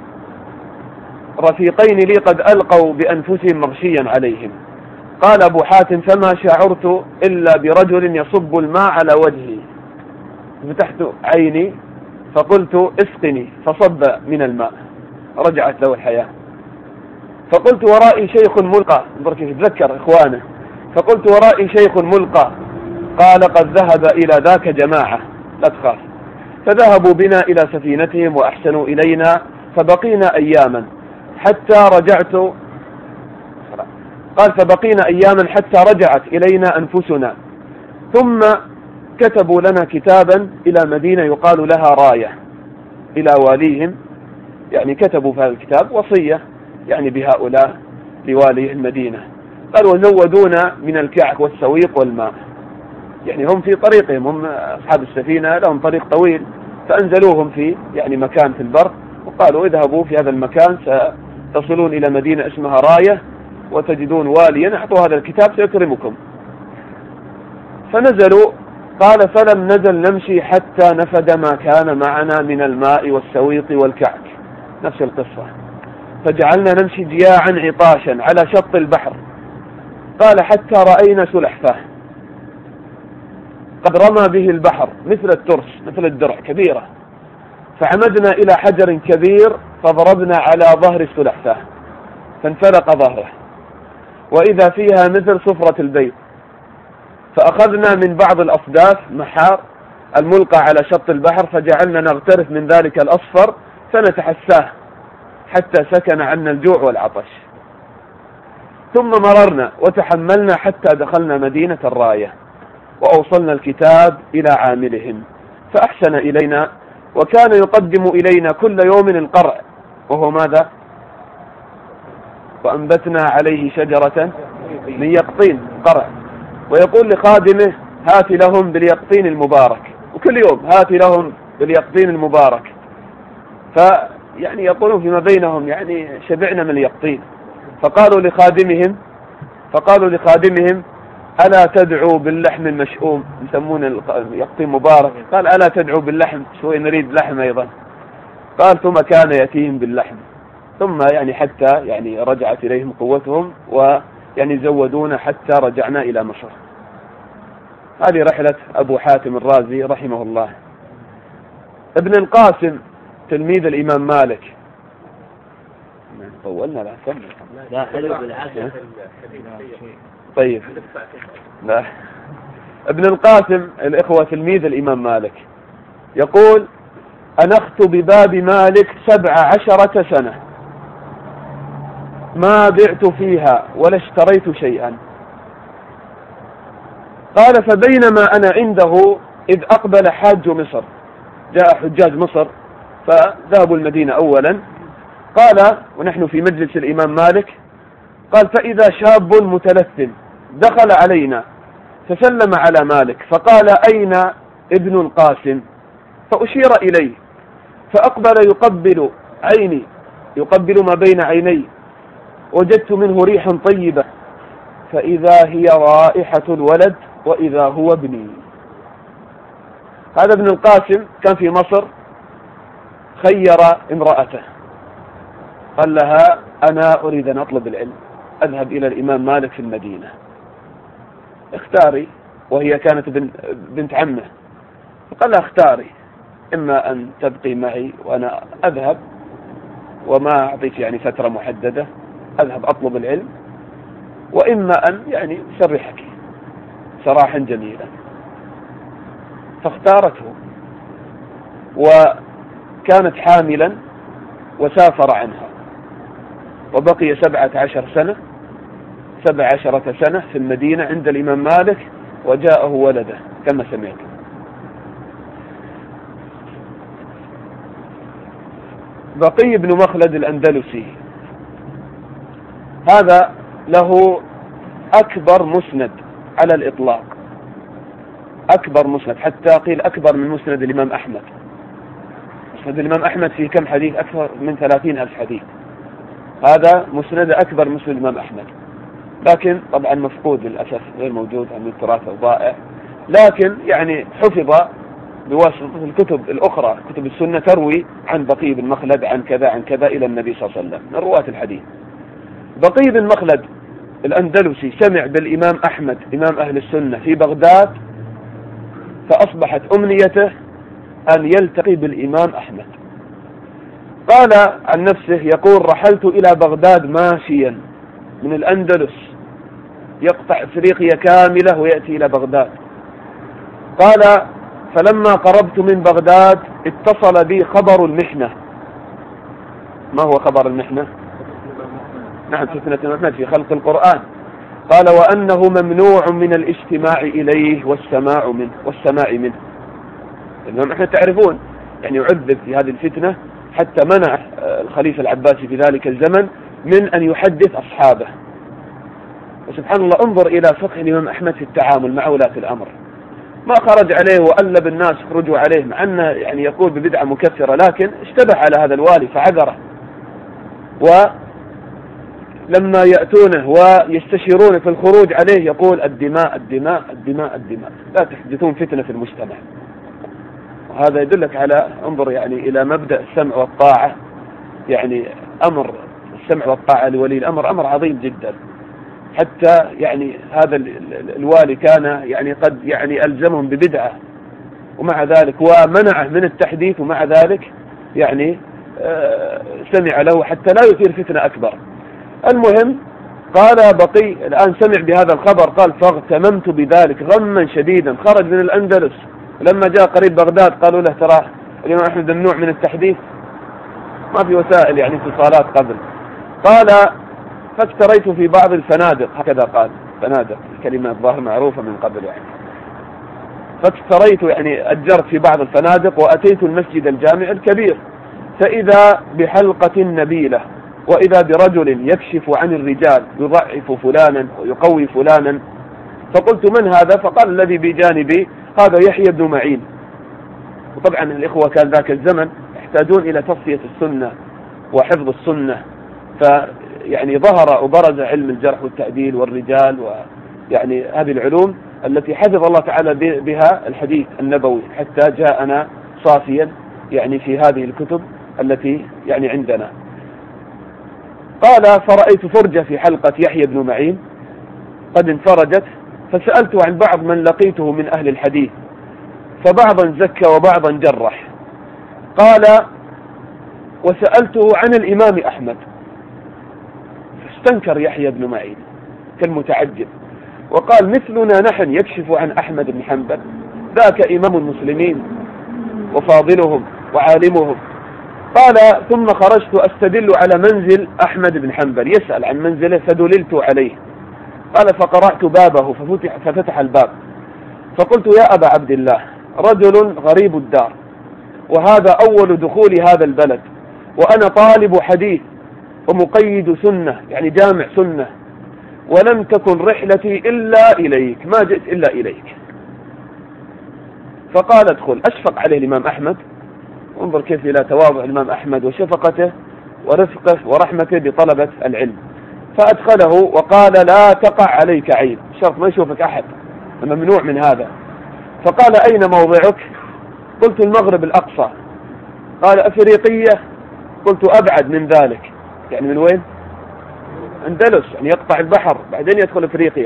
رفيقين لي قد ألقوا بأنفسهم مغشيا عليهم. قال أبو حاتم فما شعرت إلا برجل يصب الماء على وجهي، فتحت عيني فقلت اسقني، فصب من الماء، رجعت له الحياة. فقلت ورائي شيخ ملقى، انظر كيف يتذكر إخوانه، فقلت ورائي شيخ ملقى، قال قد ذهب إلى ذاك جماعة لا تخاف. فذهبوا بنا إلى سفينتهم وأحسنوا إلينا، فبقينا أياما حتى رجعت، قال فبقينا أياما حتى رجعت إلينا أنفسنا، ثم كتبوا لنا كتابا إلى مدينة يقال لها راية، إلى واليهم، يعني كتبوا في هذا الكتاب وصية يعني بهؤلاء لوالي المدينة. قال وزودونا من الكعك والسويق والماء، يعني هم في طريقهم، هم أصحاب السفينة لهم طريق طويل، فأنزلوهم في يعني مكان في البر، وقالوا اذهبوا في هذا المكان ستصلون إلى مدينة اسمها راية وتجدون واليا، أعطوا هذا الكتاب سيكرمكم. فنزلوا، قال فلم نزل نمشي حتى نفد ما كان معنا من الماء والسويق والكعك، نفس القصة. فجعلنا نمشي جياعا عطاشا على شط البحر، قال حتى رأينا سلحفاة قد رمى به البحر مثل الترس، مثل الدرع كبيرة، فعمدنا إلى حجر كبير فضربنا على ظهر السلحفاة فانفلق ظهره، وإذا فيها مثل صفرة البيض، فأخذنا من بعض الأصداف محار الملقى على شط البحر، فجعلنا نغترف من ذلك الأصفر فنتحساه حتى سكن عنا الجوع والعطش. ثم مررنا وتحملنا حتى دخلنا مدينة الراية، وأوصلنا الكتاب إلى عاملهم فأحسن إلينا، وكان يقدم إلينا كل يوم القرع، وهو ماذا؟ وأنبتنا عليه شجرة من يقطين، قرع، ويقول لخادمه هات لهم باليقطين المبارك، وكل يوم هات لهم باليقطين المبارك. فيعني يقولون فيما بينهم يعني شبعنا من اليقطين، فقالوا لخادمهم فقالوا لخادمهم ألا تدعو باللحم المشؤوم، يسمون اليقطين مبارك، قال ألا تدعو باللحم، شوي نريد لحم أيضا، قال ثم كان يأتيهم باللحم، ثم يعني حتى يعني رجعت إليهم قوتهم ويعني زودونا حتى رجعنا إلى مصر. هذه رحلة أبو حاتم الرازي رحمه الله. ابن القاسم تلميذ الإمام مالك، طولنا لا كمل لا حلو بالعافية. طيب لا. ابن القاسم الإخوة تلميذ الإمام مالك يقول أنخت بباب مالك سبع عشرة سنة ما بعت فيها ولا اشتريت شيئا. قال فبينما أنا عنده إذ أقبل حاج مصر، جاء حجاج مصر فذهبوا المدينة أولا، قال ونحن في مجلس الإمام مالك، قال فإذا شاب متلثم دخل علينا فسلم على مالك فقال أين ابن القاسم؟ فأشير إليه فأقبل يقبل عيني، يقبل ما بين عيني، وجدت منه ريحا طيبة فإذا هي رائحة الولد وإذا هو ابني. هذا ابن القاسم كان في مصر، خير امرأته، قال لها أنا أريد أن أطلب العلم، أذهب إلى الإمام مالك في المدينة، اختاري، وهي كانت بنت عمه، فقال لها اختاري، إما أن تبقي معي وأنا أذهب وما أعطيك يعني فترة محددة أذهب أطلب العلم، وإما أن يعني سرحك سراحا جميلا. فاختارته، وكانت حاملا وسافر عنها، وبقي سبعة عشر سنة سبع عشرة سنة في المدينة عند الإمام مالك، وجاءه ولده كما سمعت. بقي بن مخلد الأندلسي هذا له أكبر مسند على الإطلاق، أكبر مسند، حتى قيل أكبر من مسند الإمام أحمد. مسند الإمام أحمد فيه كم حديث؟ أكثر من ثلاثين ألف حديث، هذا مسند أكبر مسند الإمام أحمد، لكن طبعا مفقود للأسف، غير موجود عن التراث الضائع. لكن يعني حفظ بواسطة الكتب الأخرى، كتب السنة تروي عن بقي بن مخلد عن كذا عن كذا إلى النبي صلى الله عليه وسلم من رواة الحديث. بقي بن مخلد الأندلسي سمع بالإمام أحمد إمام أهل السنة في بغداد، فأصبحت أمنيته أن يلتقي بالإمام أحمد. قال عن نفسه يقول: رحلت إلى بغداد ماشيا من الأندلس، يقطع أفريقيا كاملة ويأتي إلى بغداد. قال: فلما قربت من بغداد اتصل بي خبر المحنة. ما هو خبر المحنة؟ نعم، فتنة محمد في خلق القرآن. قال: وأنه ممنوع من الاجتماع إليه والسماع منه والسماع منه. الإمام أحمد تعرفون يعني يعذب في هذه الفتنة، حتى منع الخليفة العباسي في ذلك الزمن من أن يحدث أصحابه. وسبحان الله، انظر إلى فقه الإمام أحمد في التعامل مع ولاة الأمر. ما خرج عليه وألب الناس خرجوا عليه، مع أنه يعني يقول ببدعة مكفرة، لكن اشتبه على هذا الوالي فعذره. ولما يأتونه ويستشيرون في الخروج عليه يقول: الدماء الدماء الدماء الدماء، لا تحدثون فتنة في المجتمع. وهذا يدلك على، انظر يعني إلى مبدأ السمع والطاعة. يعني أمر السمع والطاعة لولي الأمر أمر عظيم جدا، حتى يعني هذا الوالي كان يعني قد يعني ألزمهم ببدعة، ومع ذلك ومنعه من التحديث، ومع ذلك يعني سمع له حتى لا يثير فتنة أكبر. المهم، قال بقي الآن سمع بهذا الخبر، قال: فاغتممت بذلك غما شديدا. خرج من الأندلس، لما جاء قريب بغداد قالوا له: ترى الإمام أحمد ممنوع من التحديث، ما في وسائل يعني اتصالات قبل. قال: فاكتريت في بعض الفنادق، هكذا قال، فنادق الكلمة الظاهر معروفة من قبل يعني. فاكتريت يعني أجرت في بعض الفنادق، وأتيت المسجد الجامع الكبير، فإذا بحلقة نبيلة، وإذا برجل يكشف عن الرجال يضعف فلانا ويقوي فلانا. فقلت: من هذا؟ فقال: الذي بجانبي هذا يحيى بن معين. وطبعا الإخوة كان ذاك الزمن يحتاجون إلى تصفية السنة وحفظ السنة، فيعني ظهر وبرز علم الجرح والتعديل والرجال، ويعني هذه العلوم التي حفظ الله تعالى بها الحديث النبوي، حتى جاءنا صافيا يعني في هذه الكتب التي يعني عندنا. قال: فرأيت فرجة في حلقة يحيى بن معين قد انفرجت، فسألت عن بعض من لقيته من أهل الحديث، فبعضا زكى وبعضا جرح. قال: وسألته عن الإمام أحمد، فاستنكر يحيى بن معين كالمتعجب، وقال: مثلنا نحن يكشف عن أحمد بن حنبل، ذاك إمام المسلمين وفاضلهم وعالمهم. قال: ثم خرجت أستدل على منزل أحمد بن حنبل، يسأل عن منزله، فدللت عليه. قال: فقرأت بابه ففتح, ففتح الباب، فقلت: يا أبا عبد الله، رجل غريب الدار، وهذا أول دخول هذا البلد، وأنا طالب حديث ومقيد سنة، يعني جامع سنة، ولم تكن رحلتي إلا إليك، ما جئت إلا إليك. فقال: ادخل. أشفق عليه الإمام أحمد، انظر كيف إلى تواضع الإمام أحمد وشفقته ورفقه ورحمته بطلبة العلم. فأدخله وقال: لا تقع عليك عين، شرط ما يشوفك أحد، ممنوع من هذا. فقال: أين موضعك؟ قلت: المغرب الأقصى. قال: أفريقية؟ قلت: أبعد من ذلك. يعني من وين؟ أندلس، يعني يقطع البحر بعدين يدخل أفريقيا.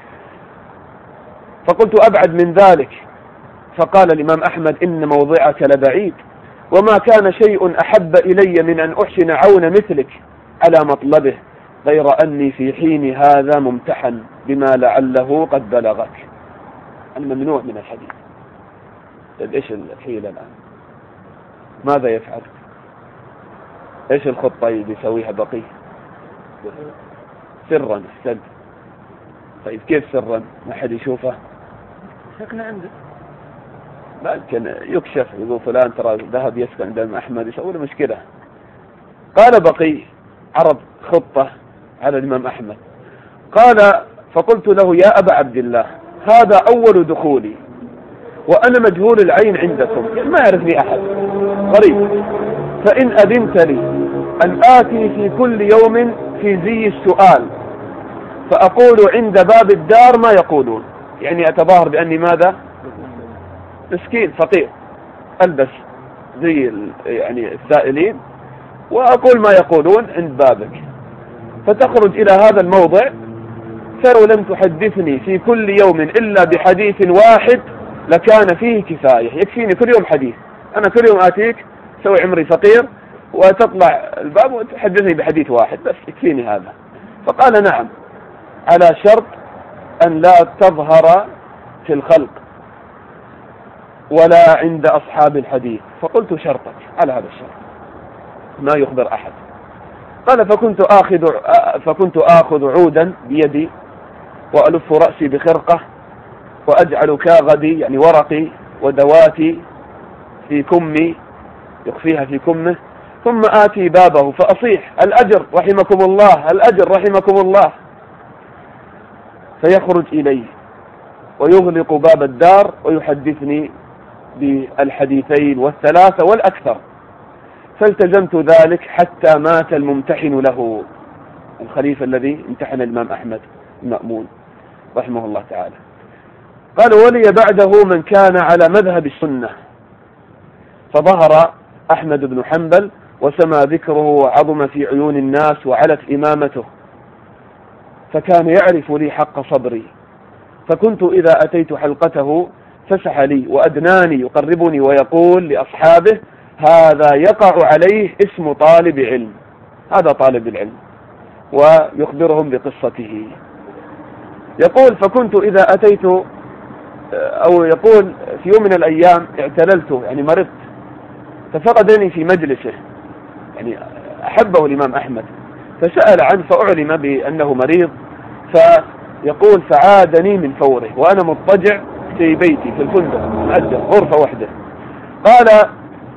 فقلت: أبعد من ذلك. فقال الإمام أحمد: إن موضعك لبعيد، وما كان شيء أحب إلي من أن أحسن عون مثلك على مطلبه، غير أني في حين هذا ممتحن بما لعله قد بلغك. الممنوع من الحديث. طيب إيش الحيلة الآن؟ ماذا يفعل؟ إيش الخطة يسويها بقي؟ سرا استد. طيب كيف سرا؟ ما حد يشوفه؟ سكن عنده، لكن يكشف، يقول فلان ترى ذهب يسكن عند الإمام أحمد، يسوي له مشكلة. قال بقي: عرض خطة على الإمام أحمد. قال: فقلت له: يا أبا عبد الله، هذا أول دخولي، وأنا مجهول العين عندكم، ما يعرفني أحد، غريب، فإن أذنت لي أن آتي في كل يوم في زي السؤال، فأقول عند باب الدار ما يقولون، يعني أتظاهر بأني ماذا؟ مسكين فقير، ألبس زي يعني السائلين وأقول ما يقولون عند بابك، فتخرج إلى هذا الموضع. فلو لم تحدثني في كل يوم إلا بحديث واحد لكان فيه كفاية، يكفيني كل يوم حديث. أنا كل يوم آتيك سوي عمري فقير وتطلع الباب وتحدثني بحديث واحد بس يكفيني هذا. فقال نعم، على شرط أن لا تظهر في الخلق ولا عند أصحاب الحديث. فقلت شرطك على هذا الشرط ما يخبر أحد. قال فكنت آخذ فكنت آخذ عودا بيدي وألف رأسي بخرقة وأجعل كاغدي يعني ورقي ودواتي في كمي يخفيها في كمه، ثم آتي بابه فأصيح الأجر رحمكم الله الأجر رحمكم الله، فيخرج إلي ويغلق باب الدار ويحدثني بالحديثين والثلاثة والأكثر. فالتزمت ذلك حتى مات الممتحن له، الخليفة الذي امتحن الإمام أحمد المأمون رحمه الله تعالى. قال ولي بعده من كان على مذهب السنة، فظهر أحمد بن حنبل وسمى ذكره وعظم في عيون الناس وعلت إمامته، فكان يعرف لي حق صبري. فكنت إذا أتيت حلقته فسح لي وأدناني يقربني ويقول لأصحابه هذا يقع عليه اسم طالب علم، هذا طالب العلم، ويخبرهم بقصته. يقول فكنت إذا أتيت أو يقول في يوم من الأيام اعتللت يعني مرضت، ففقدني في مجلسه، يعني أحبه الإمام أحمد فسأل عنه فأعلم بأنه مريض، فيقول فعادني من فوره وأنا مضطجع في بيتي في الفندق مؤجر غرفة واحدة. قال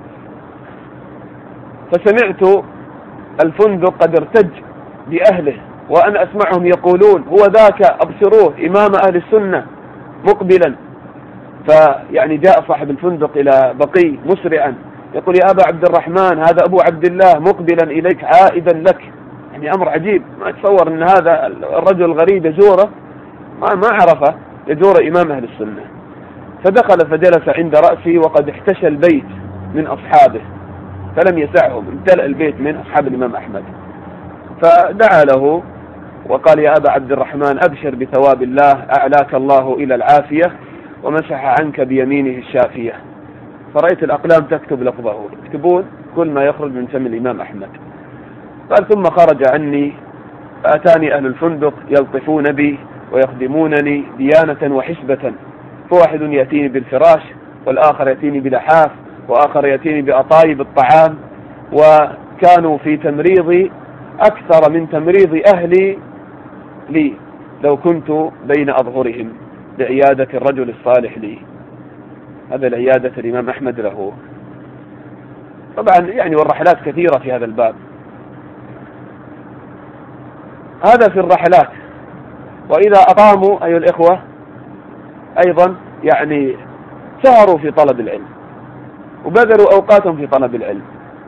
فسمعت الفندق قد ارتج بأهله وأنا أسمعهم يقولون هو ذاك أبصروه إمام أهل السنة مقبلا. فيعني جاء صاحب الفندق إلى بقي مسرعا يقول يا أبا عبد الرحمن هذا أبو عبد الله مقبلا إليك عائدا لك. يعني أمر عجيب، ما تصور أن هذا الرجل الغريب يزوره، ما ما عرفه يزور إمام أهل السنة. فدخل فجلس عند رأسي وقد احتشى البيت من أصحابه فلم يسعهم، امتلأ البيت من أصحاب الإمام أحمد. فدعا له وقال يا أبا عبد الرحمن أبشر بثواب الله، أعلاك الله إلى العافية ومسح عنك بيمينه الشافية. فرأيت الأقلام تكتب لفظه، يكتبون كل ما يخرج من فم الإمام أحمد. قال ثم خرج عني فأتاني أهل الفندق يلطفون بي ويخدمونني ديانة وحسبة، فواحد يأتيني بالفراش والآخر يأتيني بلحاف وآخر يأتيني بأطايب الطعام، وكانوا في تمريضي أكثر من تمريض أهلي لي لو كنت بين أظهرهم لعيادة الرجل الصالح لي. هذا العيادة الإمام أحمد له. طبعا يعني والرحلات كثيرة في هذا الباب. هذا في الرحلات. وإذا أقاموا أيها الإخوة أيضا يعني سهروا في طلب العلم وبذلوا أوقاتهم في طلب العلم.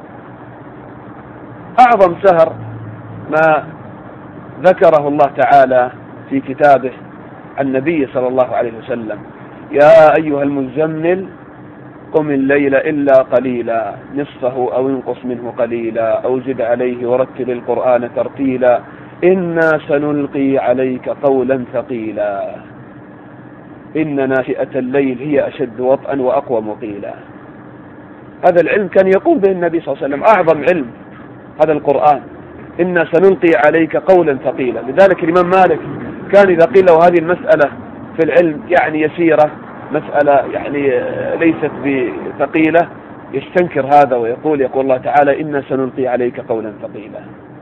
أعظم سهر ما ذكره الله تعالى في كتابه عن النبي صلى الله عليه وسلم يا أيها المزمل قم الليل إلا قليلا نصفه أو انقص منه قليلا أو زد عليه ورتل القرآن ترتيلا إنا سنلقي عليك قولا ثقيلا إن ناشئة الليل هي أشد وطئا وأقوى مقيلا. هذا العلم كان يقوم به النبي صلى الله عليه وسلم، أعظم علم هذا القرآن. إنا سنلقي عليك قولا ثقيلا. لذلك الإمام مالك كان إذا قيل له هذه المسألة في العلم يعني يسيرة، مسألة يعني ليست بثقيلة، يستنكر هذا ويقول يقول الله تعالى إنا سنلقي عليك قولا ثقيلا.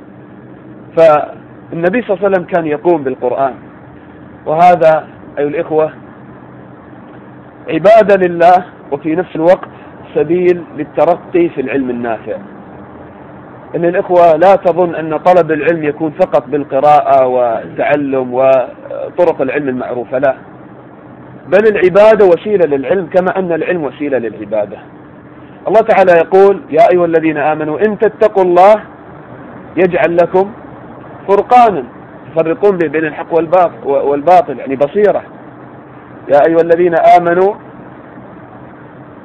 فالنبي صلى الله عليه وسلم كان يقوم بالقرآن، وهذا أيها الإخوة عبادة لله وفي نفس الوقت سبيل للترقي في العلم النافع. إن الإخوة لا تظن أن طلب العلم يكون فقط بالقراءة والتعلم وطرق العلم المعروفة، لا، بل العبادة وسيلة للعلم كما أن العلم وسيلة للعبادة. الله تعالى يقول يا أيها الذين آمنوا إن تتقوا الله يجعل لكم فرقانا تفرقون بين الحق والباطل يعني بصيرة. يا أيها الذين آمنوا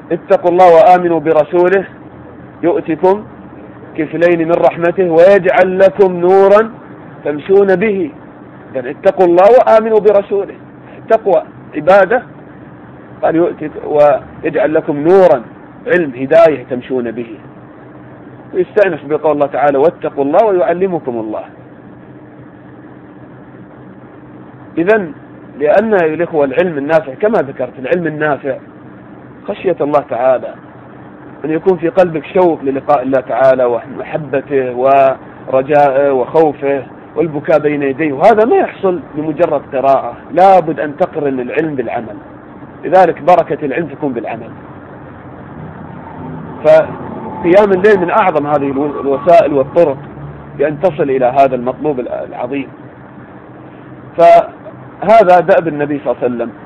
اتقوا الله وآمنوا برسوله يؤتكم كفلين من رحمته ويجعل لكم نورا تمشون به. يعني اتقوا الله وآمنوا برسوله، التقوى عبادة، قال يؤتك ويجعل لكم نورا، علم هداية تمشون به. ويستأنس بقول الله تعالى واتقوا الله ويعلمكم الله. إذن لأن الإخوة العلم النافع كما ذكرت، العلم النافع خشية الله تعالى، أن يكون في قلبك شوق للقاء الله تعالى ومحبته ورجائه وخوفه والبكاء بين يديه، وهذا ما يحصل بمجرد قراءة، لابد أن تقرن العلم بالعمل. لذلك بركة العلم تكون بالعمل. فقيام الليل من أعظم هذه الوسائل والطرق بأن تصل إلى هذا المطلوب العظيم. فهذا دأب النبي صلى الله عليه وسلم.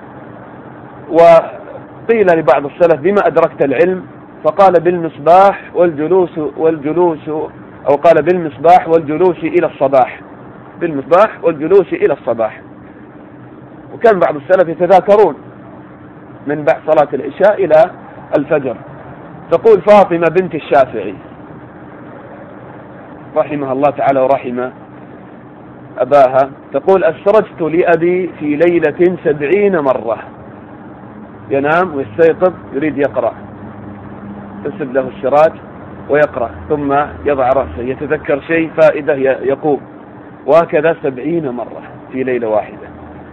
وقيل لبعض السلف بما أدركت العلم؟ فقال بالمصباح والجلوس والجلوس أو قال بالمصباح والجلوس إلى الصباح، بالمصباح والجلوس إلى الصباح. وكان بعض السلف يتذاكرون من بعد صلاة العشاء إلى الفجر. تقول فاطمة بنت الشافعي رحمها الله تعالى ورحمه أباها، تقول أسرجت لأبي في ليلة سبعين مرة، ينام ويستيقظ يريد يقرأ، تسب له السراج ويقرأ، ثم يضع رأسه يتذكر شيء فائدة يقوم، وهكذا سبعين مرة في ليلة واحدة.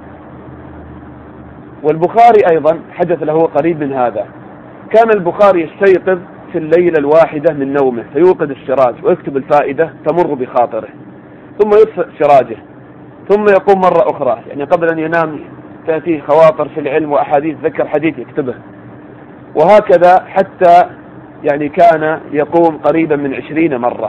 والبخاري أيضا حدث له قريب من هذا، كان البخاري يستيقظ في الليلة الواحدة من نومه فيوقد السراج ويكتب الفائدة تمر بخاطره، ثم يطفئ سراجه، ثم يقوم مرة أخرى، يعني قبل أن ينام تأتيه خواطر في العلم وأحاديث، ذكر حديث يكتبه، وهكذا حتى يعني كان يقوم قريبا من عشرين مرة.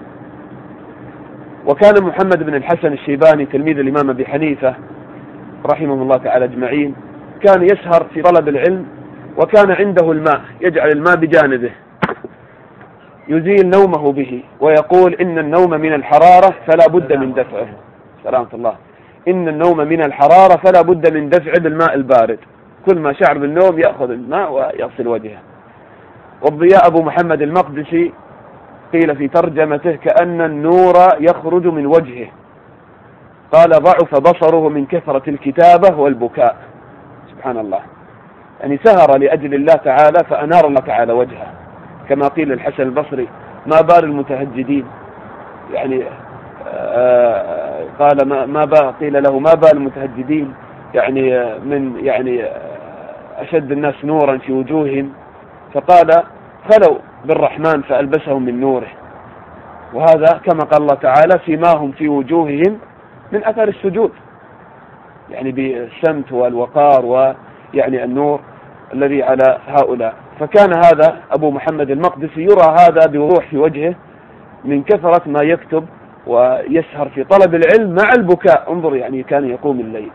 وكان محمد بن الحسن الشيباني تلميذ الإمام أبي حنيفة رحمه الله تعالى أجمعين، كان يسهر في طلب العلم، وكان عنده الماء، يجعل الماء بجانبه يزيل نومه به، ويقول إن النوم من الحرارة فلا بد من دفعه، سلامة الله، إن النوم من الحرارة فلا بد من دفعه بالماء البارد، كل ما شعر بالنوم يأخذ الماء ويغسل وجهه. والضياء أبو محمد المقدسي قيل في ترجمته كأن النور يخرج من وجهه، قال ضعف بصره من كثرة الكتابة والبكاء. سبحان الله، يعني سهر لأجل الله تعالى فأنار الله تعالى وجهه، كما قيل الحسن البصري ما بال المتهجدين، يعني آه قال ما, ما بال قيل له ما بال المتهجدين، يعني من يعني أشد الناس نورا في وجوههم، فقال خلوا بالرحمن فألبسهم من نوره. وهذا كما قال الله تعالى سيماهم في وجوههم من أثر السجود، يعني بالسمت والوقار ويعني النور الذي على هؤلاء. فكان هذا أبو محمد المقدسي يرى هذا بوضوح في وجهه من كثرة ما يكتب ويسهر في طلب العلم مع البكاء. انظر، يعني كان يقوم الليل.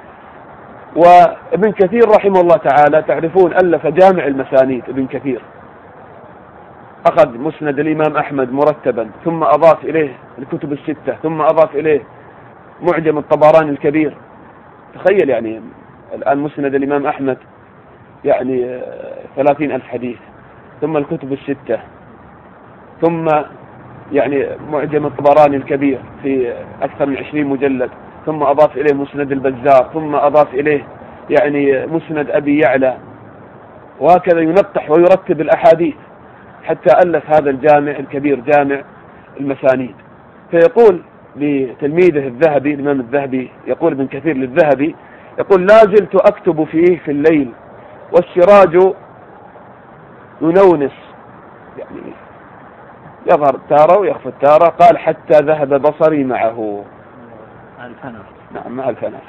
وابن كثير رحمه الله تعالى تعرفون ألف جامع المسانيد، ابن كثير أخذ مسند الإمام أحمد مرتبا، ثم أضاف إليه الكتب الستة، ثم أضاف إليه معجم الطبراني الكبير. تخيل يعني الآن مسند الإمام أحمد يعني ثلاثين ألف حديث، ثم الكتب الستة، ثم يعني معجم الطبراني الكبير في أكثر من عشرين مجلد، ثم أضاف إليه مسند البزار، ثم أضاف إليه يعني مسند أبي يعلى، وهكذا ينقح ويرتب الأحاديث حتى ألف هذا الجامع الكبير جامع المسانيد. فيقول لتلميذه الذهبي الإمام الذهبي، يقول ابن كثير للذهبي، يقول لا زلت أكتب فيه في الليل والسراج ينونس، يعني يظهر تارة ويخفى تارة، قال حتى ذهب بصري معه، مع الفنر. نعم مع الفنر.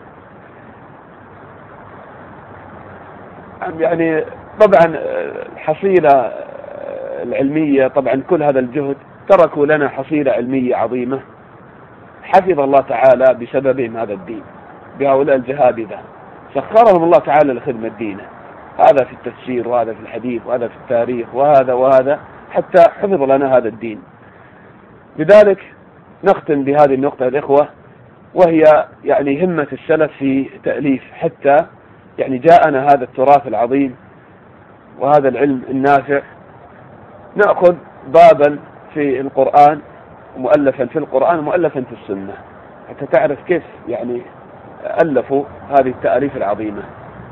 يعني طبعا الحصيلة العلمية، طبعا كل هذا الجهد تركوا لنا حصيلة علمية عظيمة حفظ الله تعالى بسببهم هذا الدين، بهؤلاء الجهابذة سخرهم الله تعالى لخدمة دينه، هذا في التفسير وهذا في الحديث وهذا في التاريخ وهذا وهذا، حتى حفظ لنا هذا الدين. لذلك نختم بهذه النقطة الإخوة، وهي يعني همة السلف في تأليف، حتى يعني جاءنا هذا التراث العظيم وهذا العلم النافع، نأخذ بابا في القرآن مؤلفا في القرآن ومؤلفا في السنة حتى تعرف كيف يعني ألفوا هذه التأليف العظيمة.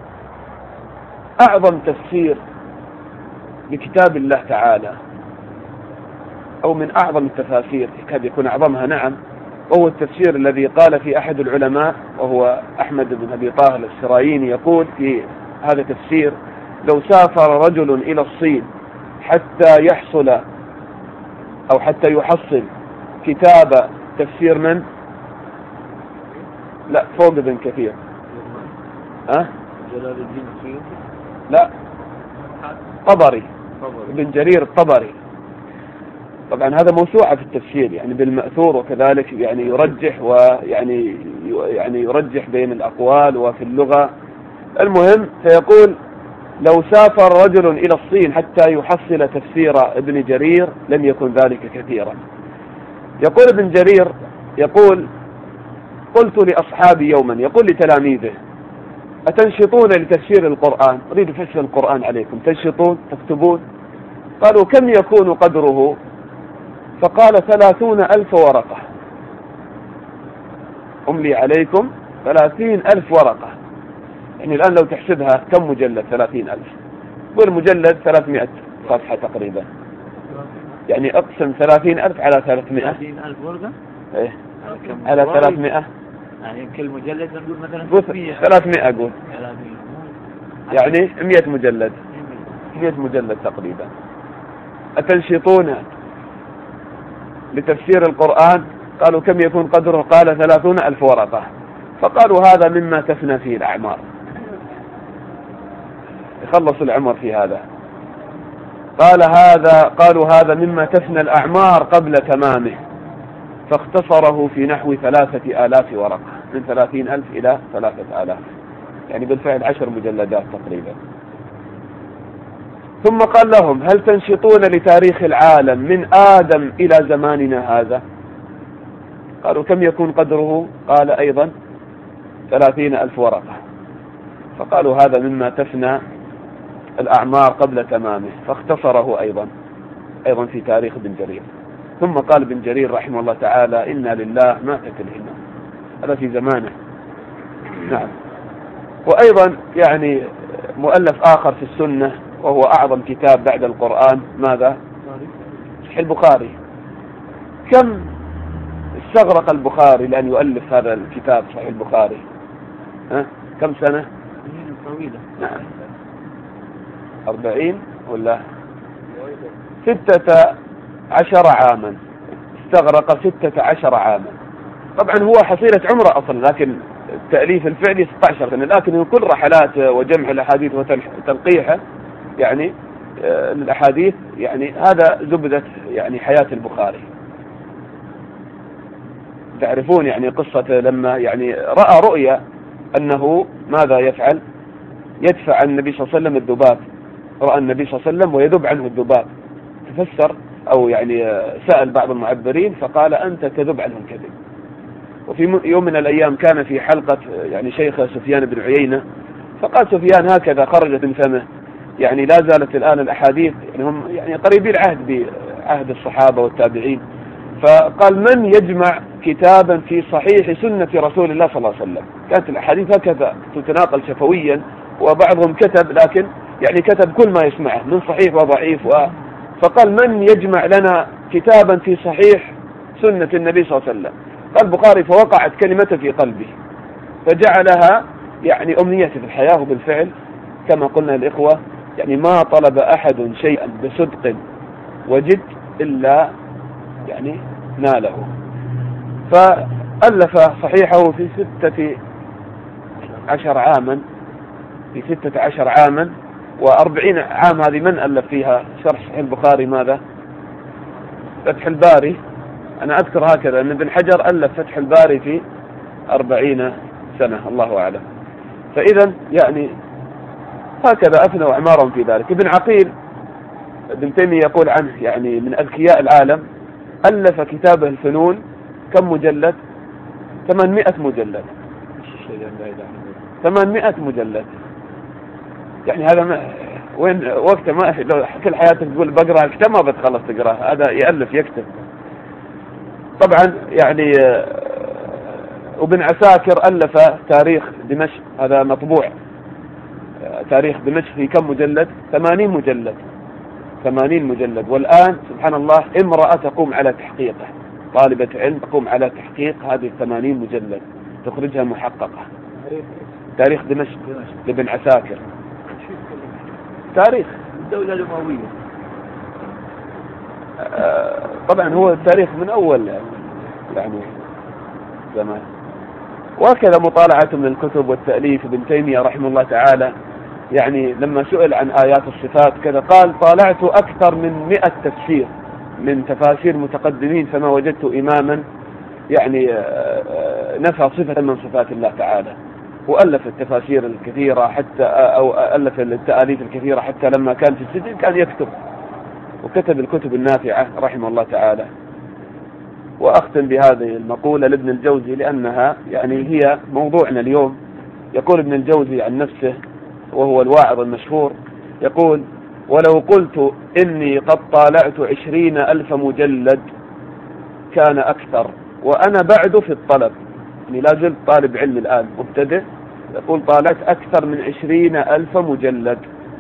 أعظم تفسير لكتاب الله تعالى أو من أعظم التفاسير، يكاد يكون أعظمها نعم، وهو التفسير الذي قال في أحد العلماء وهو أحمد بن أبي طاهر السراييني، يقول في هذا التفسير: لو سافر رجل إلى الصين حتى يحصل أو حتى يحصل كتاب تفسير من؟ لا فوق ابن كثير. أه؟ جلال الدين السيوطي؟ لا طبري، ابن جرير الطبري. طبعا هذا موسوعة في التفسير يعني بالمأثور، وكذلك يعني يرجح ويعني يعني يرجح بين الأقوال وفي اللغة. المهم فيقول: لو سافر رجل إلى الصين حتى يحصل تفسير ابن جرير لم يكن ذلك كثيرا. يقول ابن جرير يقول: قلت لأصحابي يوما، يقول لتلاميذه: أتنشطون لتفسير القرآن؟ أريد فسر القرآن عليكم، تنشطون تكتبون؟ قالوا: كم يكون قدره؟ فقال: ثلاثون ألف ورقة. أملي عليكم ثلاثين ألف ورقة. يعني الآن لو تحسبها كم مجلد؟ ثلاثين ألف. قول مجلد ثلاثمائة صفحة تقريبا، يعني أقسم ثلاثين ألف على ثلاثمائة. ثلاثين ألف ورقة؟ إيه على ثلاثمائة، يعني كل مجلد نقول مثلا ثلاثمائة أقول، يعني مئة مجلد، مئة مجلد تقريبا. أتنشطون لتفسير القرآن؟ قالوا: كم يكون قدره؟ قال: ثلاثون ألف ورقة. فقالوا: هذا مما تفنى فيه الأعمار، يخلص العمر في هذا. قال هذا قالوا: هذا مما تفنى الأعمار قبل تمامه. فاختصره في نحو ثلاثة آلاف ورقة، من ثلاثين ألف إلى ثلاثة آلاف، يعني بالفعل عشر مجلدات تقريبا. ثم قال لهم: هل تنشطون لتاريخ العالم من آدم إلى زماننا هذا؟ قالوا: كم يكون قدره؟ قال: أيضا ثلاثين ألف ورقة. فقالوا: هذا مما تفنى الأعمار قبل تمامه. فاختصره أيضا أيضا في تاريخ ابن جرير. ثم قال ابن جرير رحمه الله تعالى: إنا لله ماتت الهمم. هذا في زمانه. نعم. وأيضا يعني مؤلف آخر في السنة وهو أعظم كتاب بعد القرآن، ماذا؟ صحيح البخاري. كم استغرق البخاري لأن يؤلف هذا الكتاب صحيح البخاري؟ ها؟ كم سنة؟ طويلة. نعم أربعين ولا ستة عشر عاما، استغرق ستة عشر عاما. طبعا هو حصيلة عمره أصلا، لكن التأليف الفعلي ستة عشر سنة، لكن كل رحلات وجمع الأحاديث وتلقيحه يعني الأحاديث، يعني هذا زبدة يعني حياة البخاري. تعرفون يعني قصة لما يعني رأى رؤيا أنه ماذا يفعل؟ يدفع عن النبي صلى الله عليه وسلم الذباب. رأى النبي صلى الله عليه وسلم ويذب عنه الذباب، تفسر أو يعني سأل بعض المعبرين فقال: أنت تذب عنه الكذب. وفي يوم من الأيام كان في حلقة يعني شيخ سفيان بن عيينة، فقال سفيان هكذا خرجت من فمه، يعني لا زالت الآن الأحاديث يعني هم يعني قريبين عهد بعهد الصحابة والتابعين، فقال: من يجمع كتابا في صحيح سنة رسول الله صلى الله عليه وسلم؟ كانت الأحاديث هكذا تتناقل شفويا، وبعضهم كتب لكن يعني كتب كل ما يسمعه من صحيح وضعيف و... فقال: من يجمع لنا كتابا في صحيح سنة النبي صلى الله عليه وسلم؟ قال البخاري: فوقعت كلمة في قلبي فجعلها يعني أمنية في الحياة. وبالفعل كما قلنا الإخوة يعني ما طلب أحد شيئا بصدق وجد إلا يعني ناله. فألف صحيحه في ستة عشر عاما في ستة عشر عاما وأربعين عام. هذه من ألف فيها شرح صحيح البخاري؟ ماذا؟ فتح الباري. أنا أذكر هكذا أن ابن حجر ألف فتح الباري في أربعين سنة، الله أعلم. فإذا يعني هكذا أفنوا أعمارهم في ذلك. ابن عقيل ابن تيمية يقول عنه يعني من أذكياء العالم، ألف كتابه الفنون كم مجلد؟ ثمانمائة مجلد. ثمانمائة مجلد، يعني هذا وين وقته؟ ما لو كل حياتك تقول بقرأ الكتاب ما بتخلص تقرأ. هذا يألف يكتب طبعا يعني. وابن عساكر ألف تاريخ دمشق، هذا مطبوع تاريخ دمشق في كم مجلد؟ ثمانين مجلد، ثمانين مجلد. والآن سبحان الله امرأة تقوم على تحقيقه، طالبة علم تقوم على تحقيق هذه الثمانين مجلد تخرجها محققة. تاريخ دمشق لابن عساكر، تاريخ الدولة الأموية. آه طبعا هو التاريخ من أول يعني زمان. وهكذا مطالعة من الكتب والتأليف. ابن تيمية رحمه الله تعالى يعني لما سئل عن آيات الصفات كذا قال طالعت أكثر من مئة تفسير من تفاسير متقدمين فما وجدت إماما يعني نفى صفة من صفات الله تعالى. وألف التفاسير الكثيرة حتى أو ألف التأليف الكثيرة حتى لما كان في السجن كان يكتب، وكتب الكتب النافعة رحمه الله تعالى. وأختم بهذه المقولة لابن الجوزي لأنها يعني هي موضوعنا اليوم. يقول ابن الجوزي عن نفسه وهو الواعظ المشهور، يقول: ولو قلت إني قد طالعت عشرين ألف مجلد كان أكثر، وأنا بعد في الطلب، يعني لا زلت طالب علم الآن مبتدئ. يقول طالعت أكثر من عشرين ألف مجلد.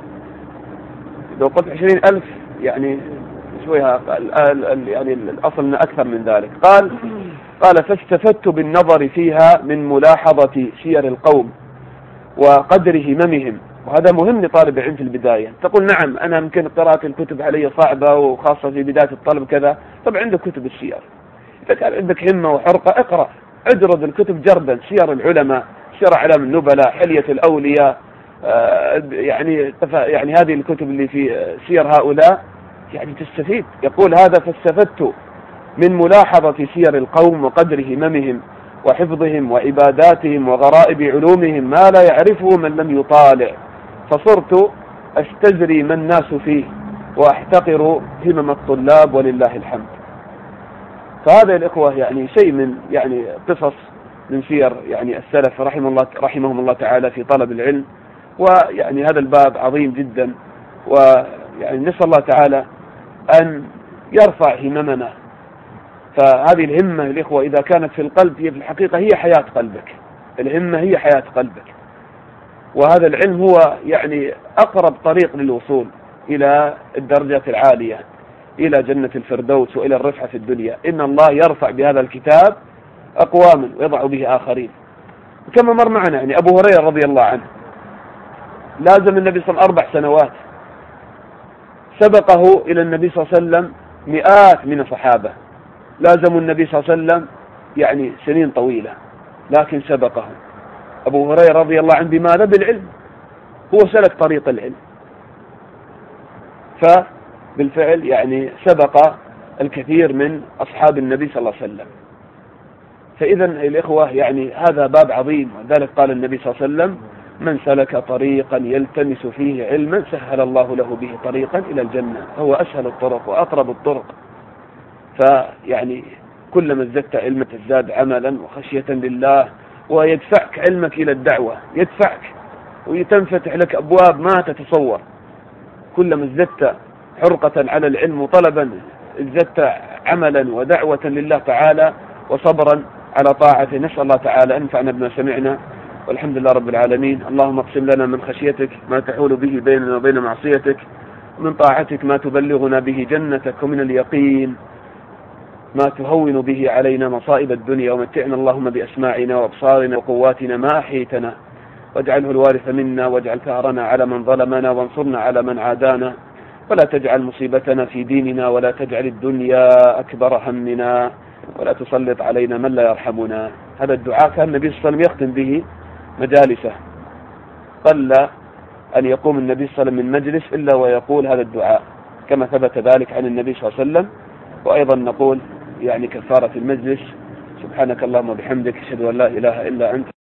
لو قلت عشرين ألف يعني شويها يعني الأصل أنه أكثر من ذلك. قال قال فاستفدت بالنظر فيها من ملاحظة سير القوم وقدر هممهم. وهذا مهم لطالب العلم في البداية. تقول نعم أنا يمكن قراءة الكتب علي صعبة وخاصة في بداية الطلب كذا. طبعا عندك كتب السير، إذا كان عندك همة وحرقة اقرأ، اجرد الكتب جردا، سير العلماء، سير أعلام النبلاء، حلية الأولياء، آه يعني يعني هذه الكتب اللي في سير هؤلاء يعني تستفيد. يقول هذا فاستفدت من ملاحظة سير القوم وقدر هممهم وحفظهم وعباداتهم وغرائب علومهم ما لا يعرفه من لم يطالع، فصرت أستجري ما الناس فيه وأحتقر همم الطلاب ولله الحمد. فهذا الإخوة يعني شيء من يعني قصص من سير يعني السلف رحمه الله رحمهم الله تعالى في طلب العلم. ويعني هذا الباب عظيم جدا، ويعني نسأل الله تعالى أن يرفع هممنا. فهذه الهمة الإخوة إذا كانت في القلب هي في الحقيقة هي حياة قلبك، الهمة هي حياة قلبك. وهذا العلم هو يعني أقرب طريق للوصول إلى الدرجات العالية، إلى جنة الفردوس وإلى الرفعة في الدنيا. إن الله يرفع بهذا الكتاب أقواما ويضع به آخرين. كما مر معنا يعني أبو هريرة رضي الله عنه لازم النبي صلى الله عليه وسلم أربع سنوات، سبقه إلى النبي صلى الله عليه وسلم مئات من الصحابة، لازموا النبي صلى الله عليه وسلم يعني سنين طويلة، لكن سبقه أبو هريرة رضي الله عنه بماذا؟ بالعلم. هو سلك طريق العلم، فبالفعل يعني سبق الكثير من أصحاب النبي صلى الله عليه وسلم. فإذا الإخوة يعني هذا باب عظيم. وذلك قال النبي صلى الله عليه وسلم: من سلك طريقا يلتمس فيه علما سهل الله له به طريقا إلى الجنة. هو أسهل الطرق وأقرب الطرق. فيعني كلما ازددت علما تزداد عملا وخشية لله، ويدفعك علمك إلى الدعوة، يدفعك ويتنفتح لك أبواب ما تتصور. كلما ازددت حرقة على العلم وطلبا ازددت عملا ودعوة لله تعالى وصبرا على طاعته. نسأل الله تعالى أن ينفعنا بما سمعنا، والحمد لله رب العالمين. اللهم اقسم لنا من خشيتك ما تحول به بيننا وبين معصيتك، ومن طاعتك ما تبلغنا به جنتك، ومن اليقين ما تهون به علينا مصائب الدنيا. ومتعنا اللهم بأسماعنا وأبصارنا وقواتنا ما أحيتنا، واجعله الوارث منا، واجعل ثأرنا على من ظلمنا، وانصرنا على من عادانا، ولا تجعل مصيبتنا في ديننا، ولا تجعل الدنيا أكبر همنا، ولا تسلط علينا من لا يرحمنا. هذا الدعاء كان النبي صلى الله عليه وسلم يختم به مجالسه. قل أن يقوم النبي صلى الله عليه وسلم من مجلس إلا ويقول هذا الدعاء، كما ثبت ذلك عن النبي صلى الله عليه وسلم. وأيضا نقول يعني كفارة المجلس: سبحانك اللهم وبحمدك، أشهد أن لا إله إلا أنت.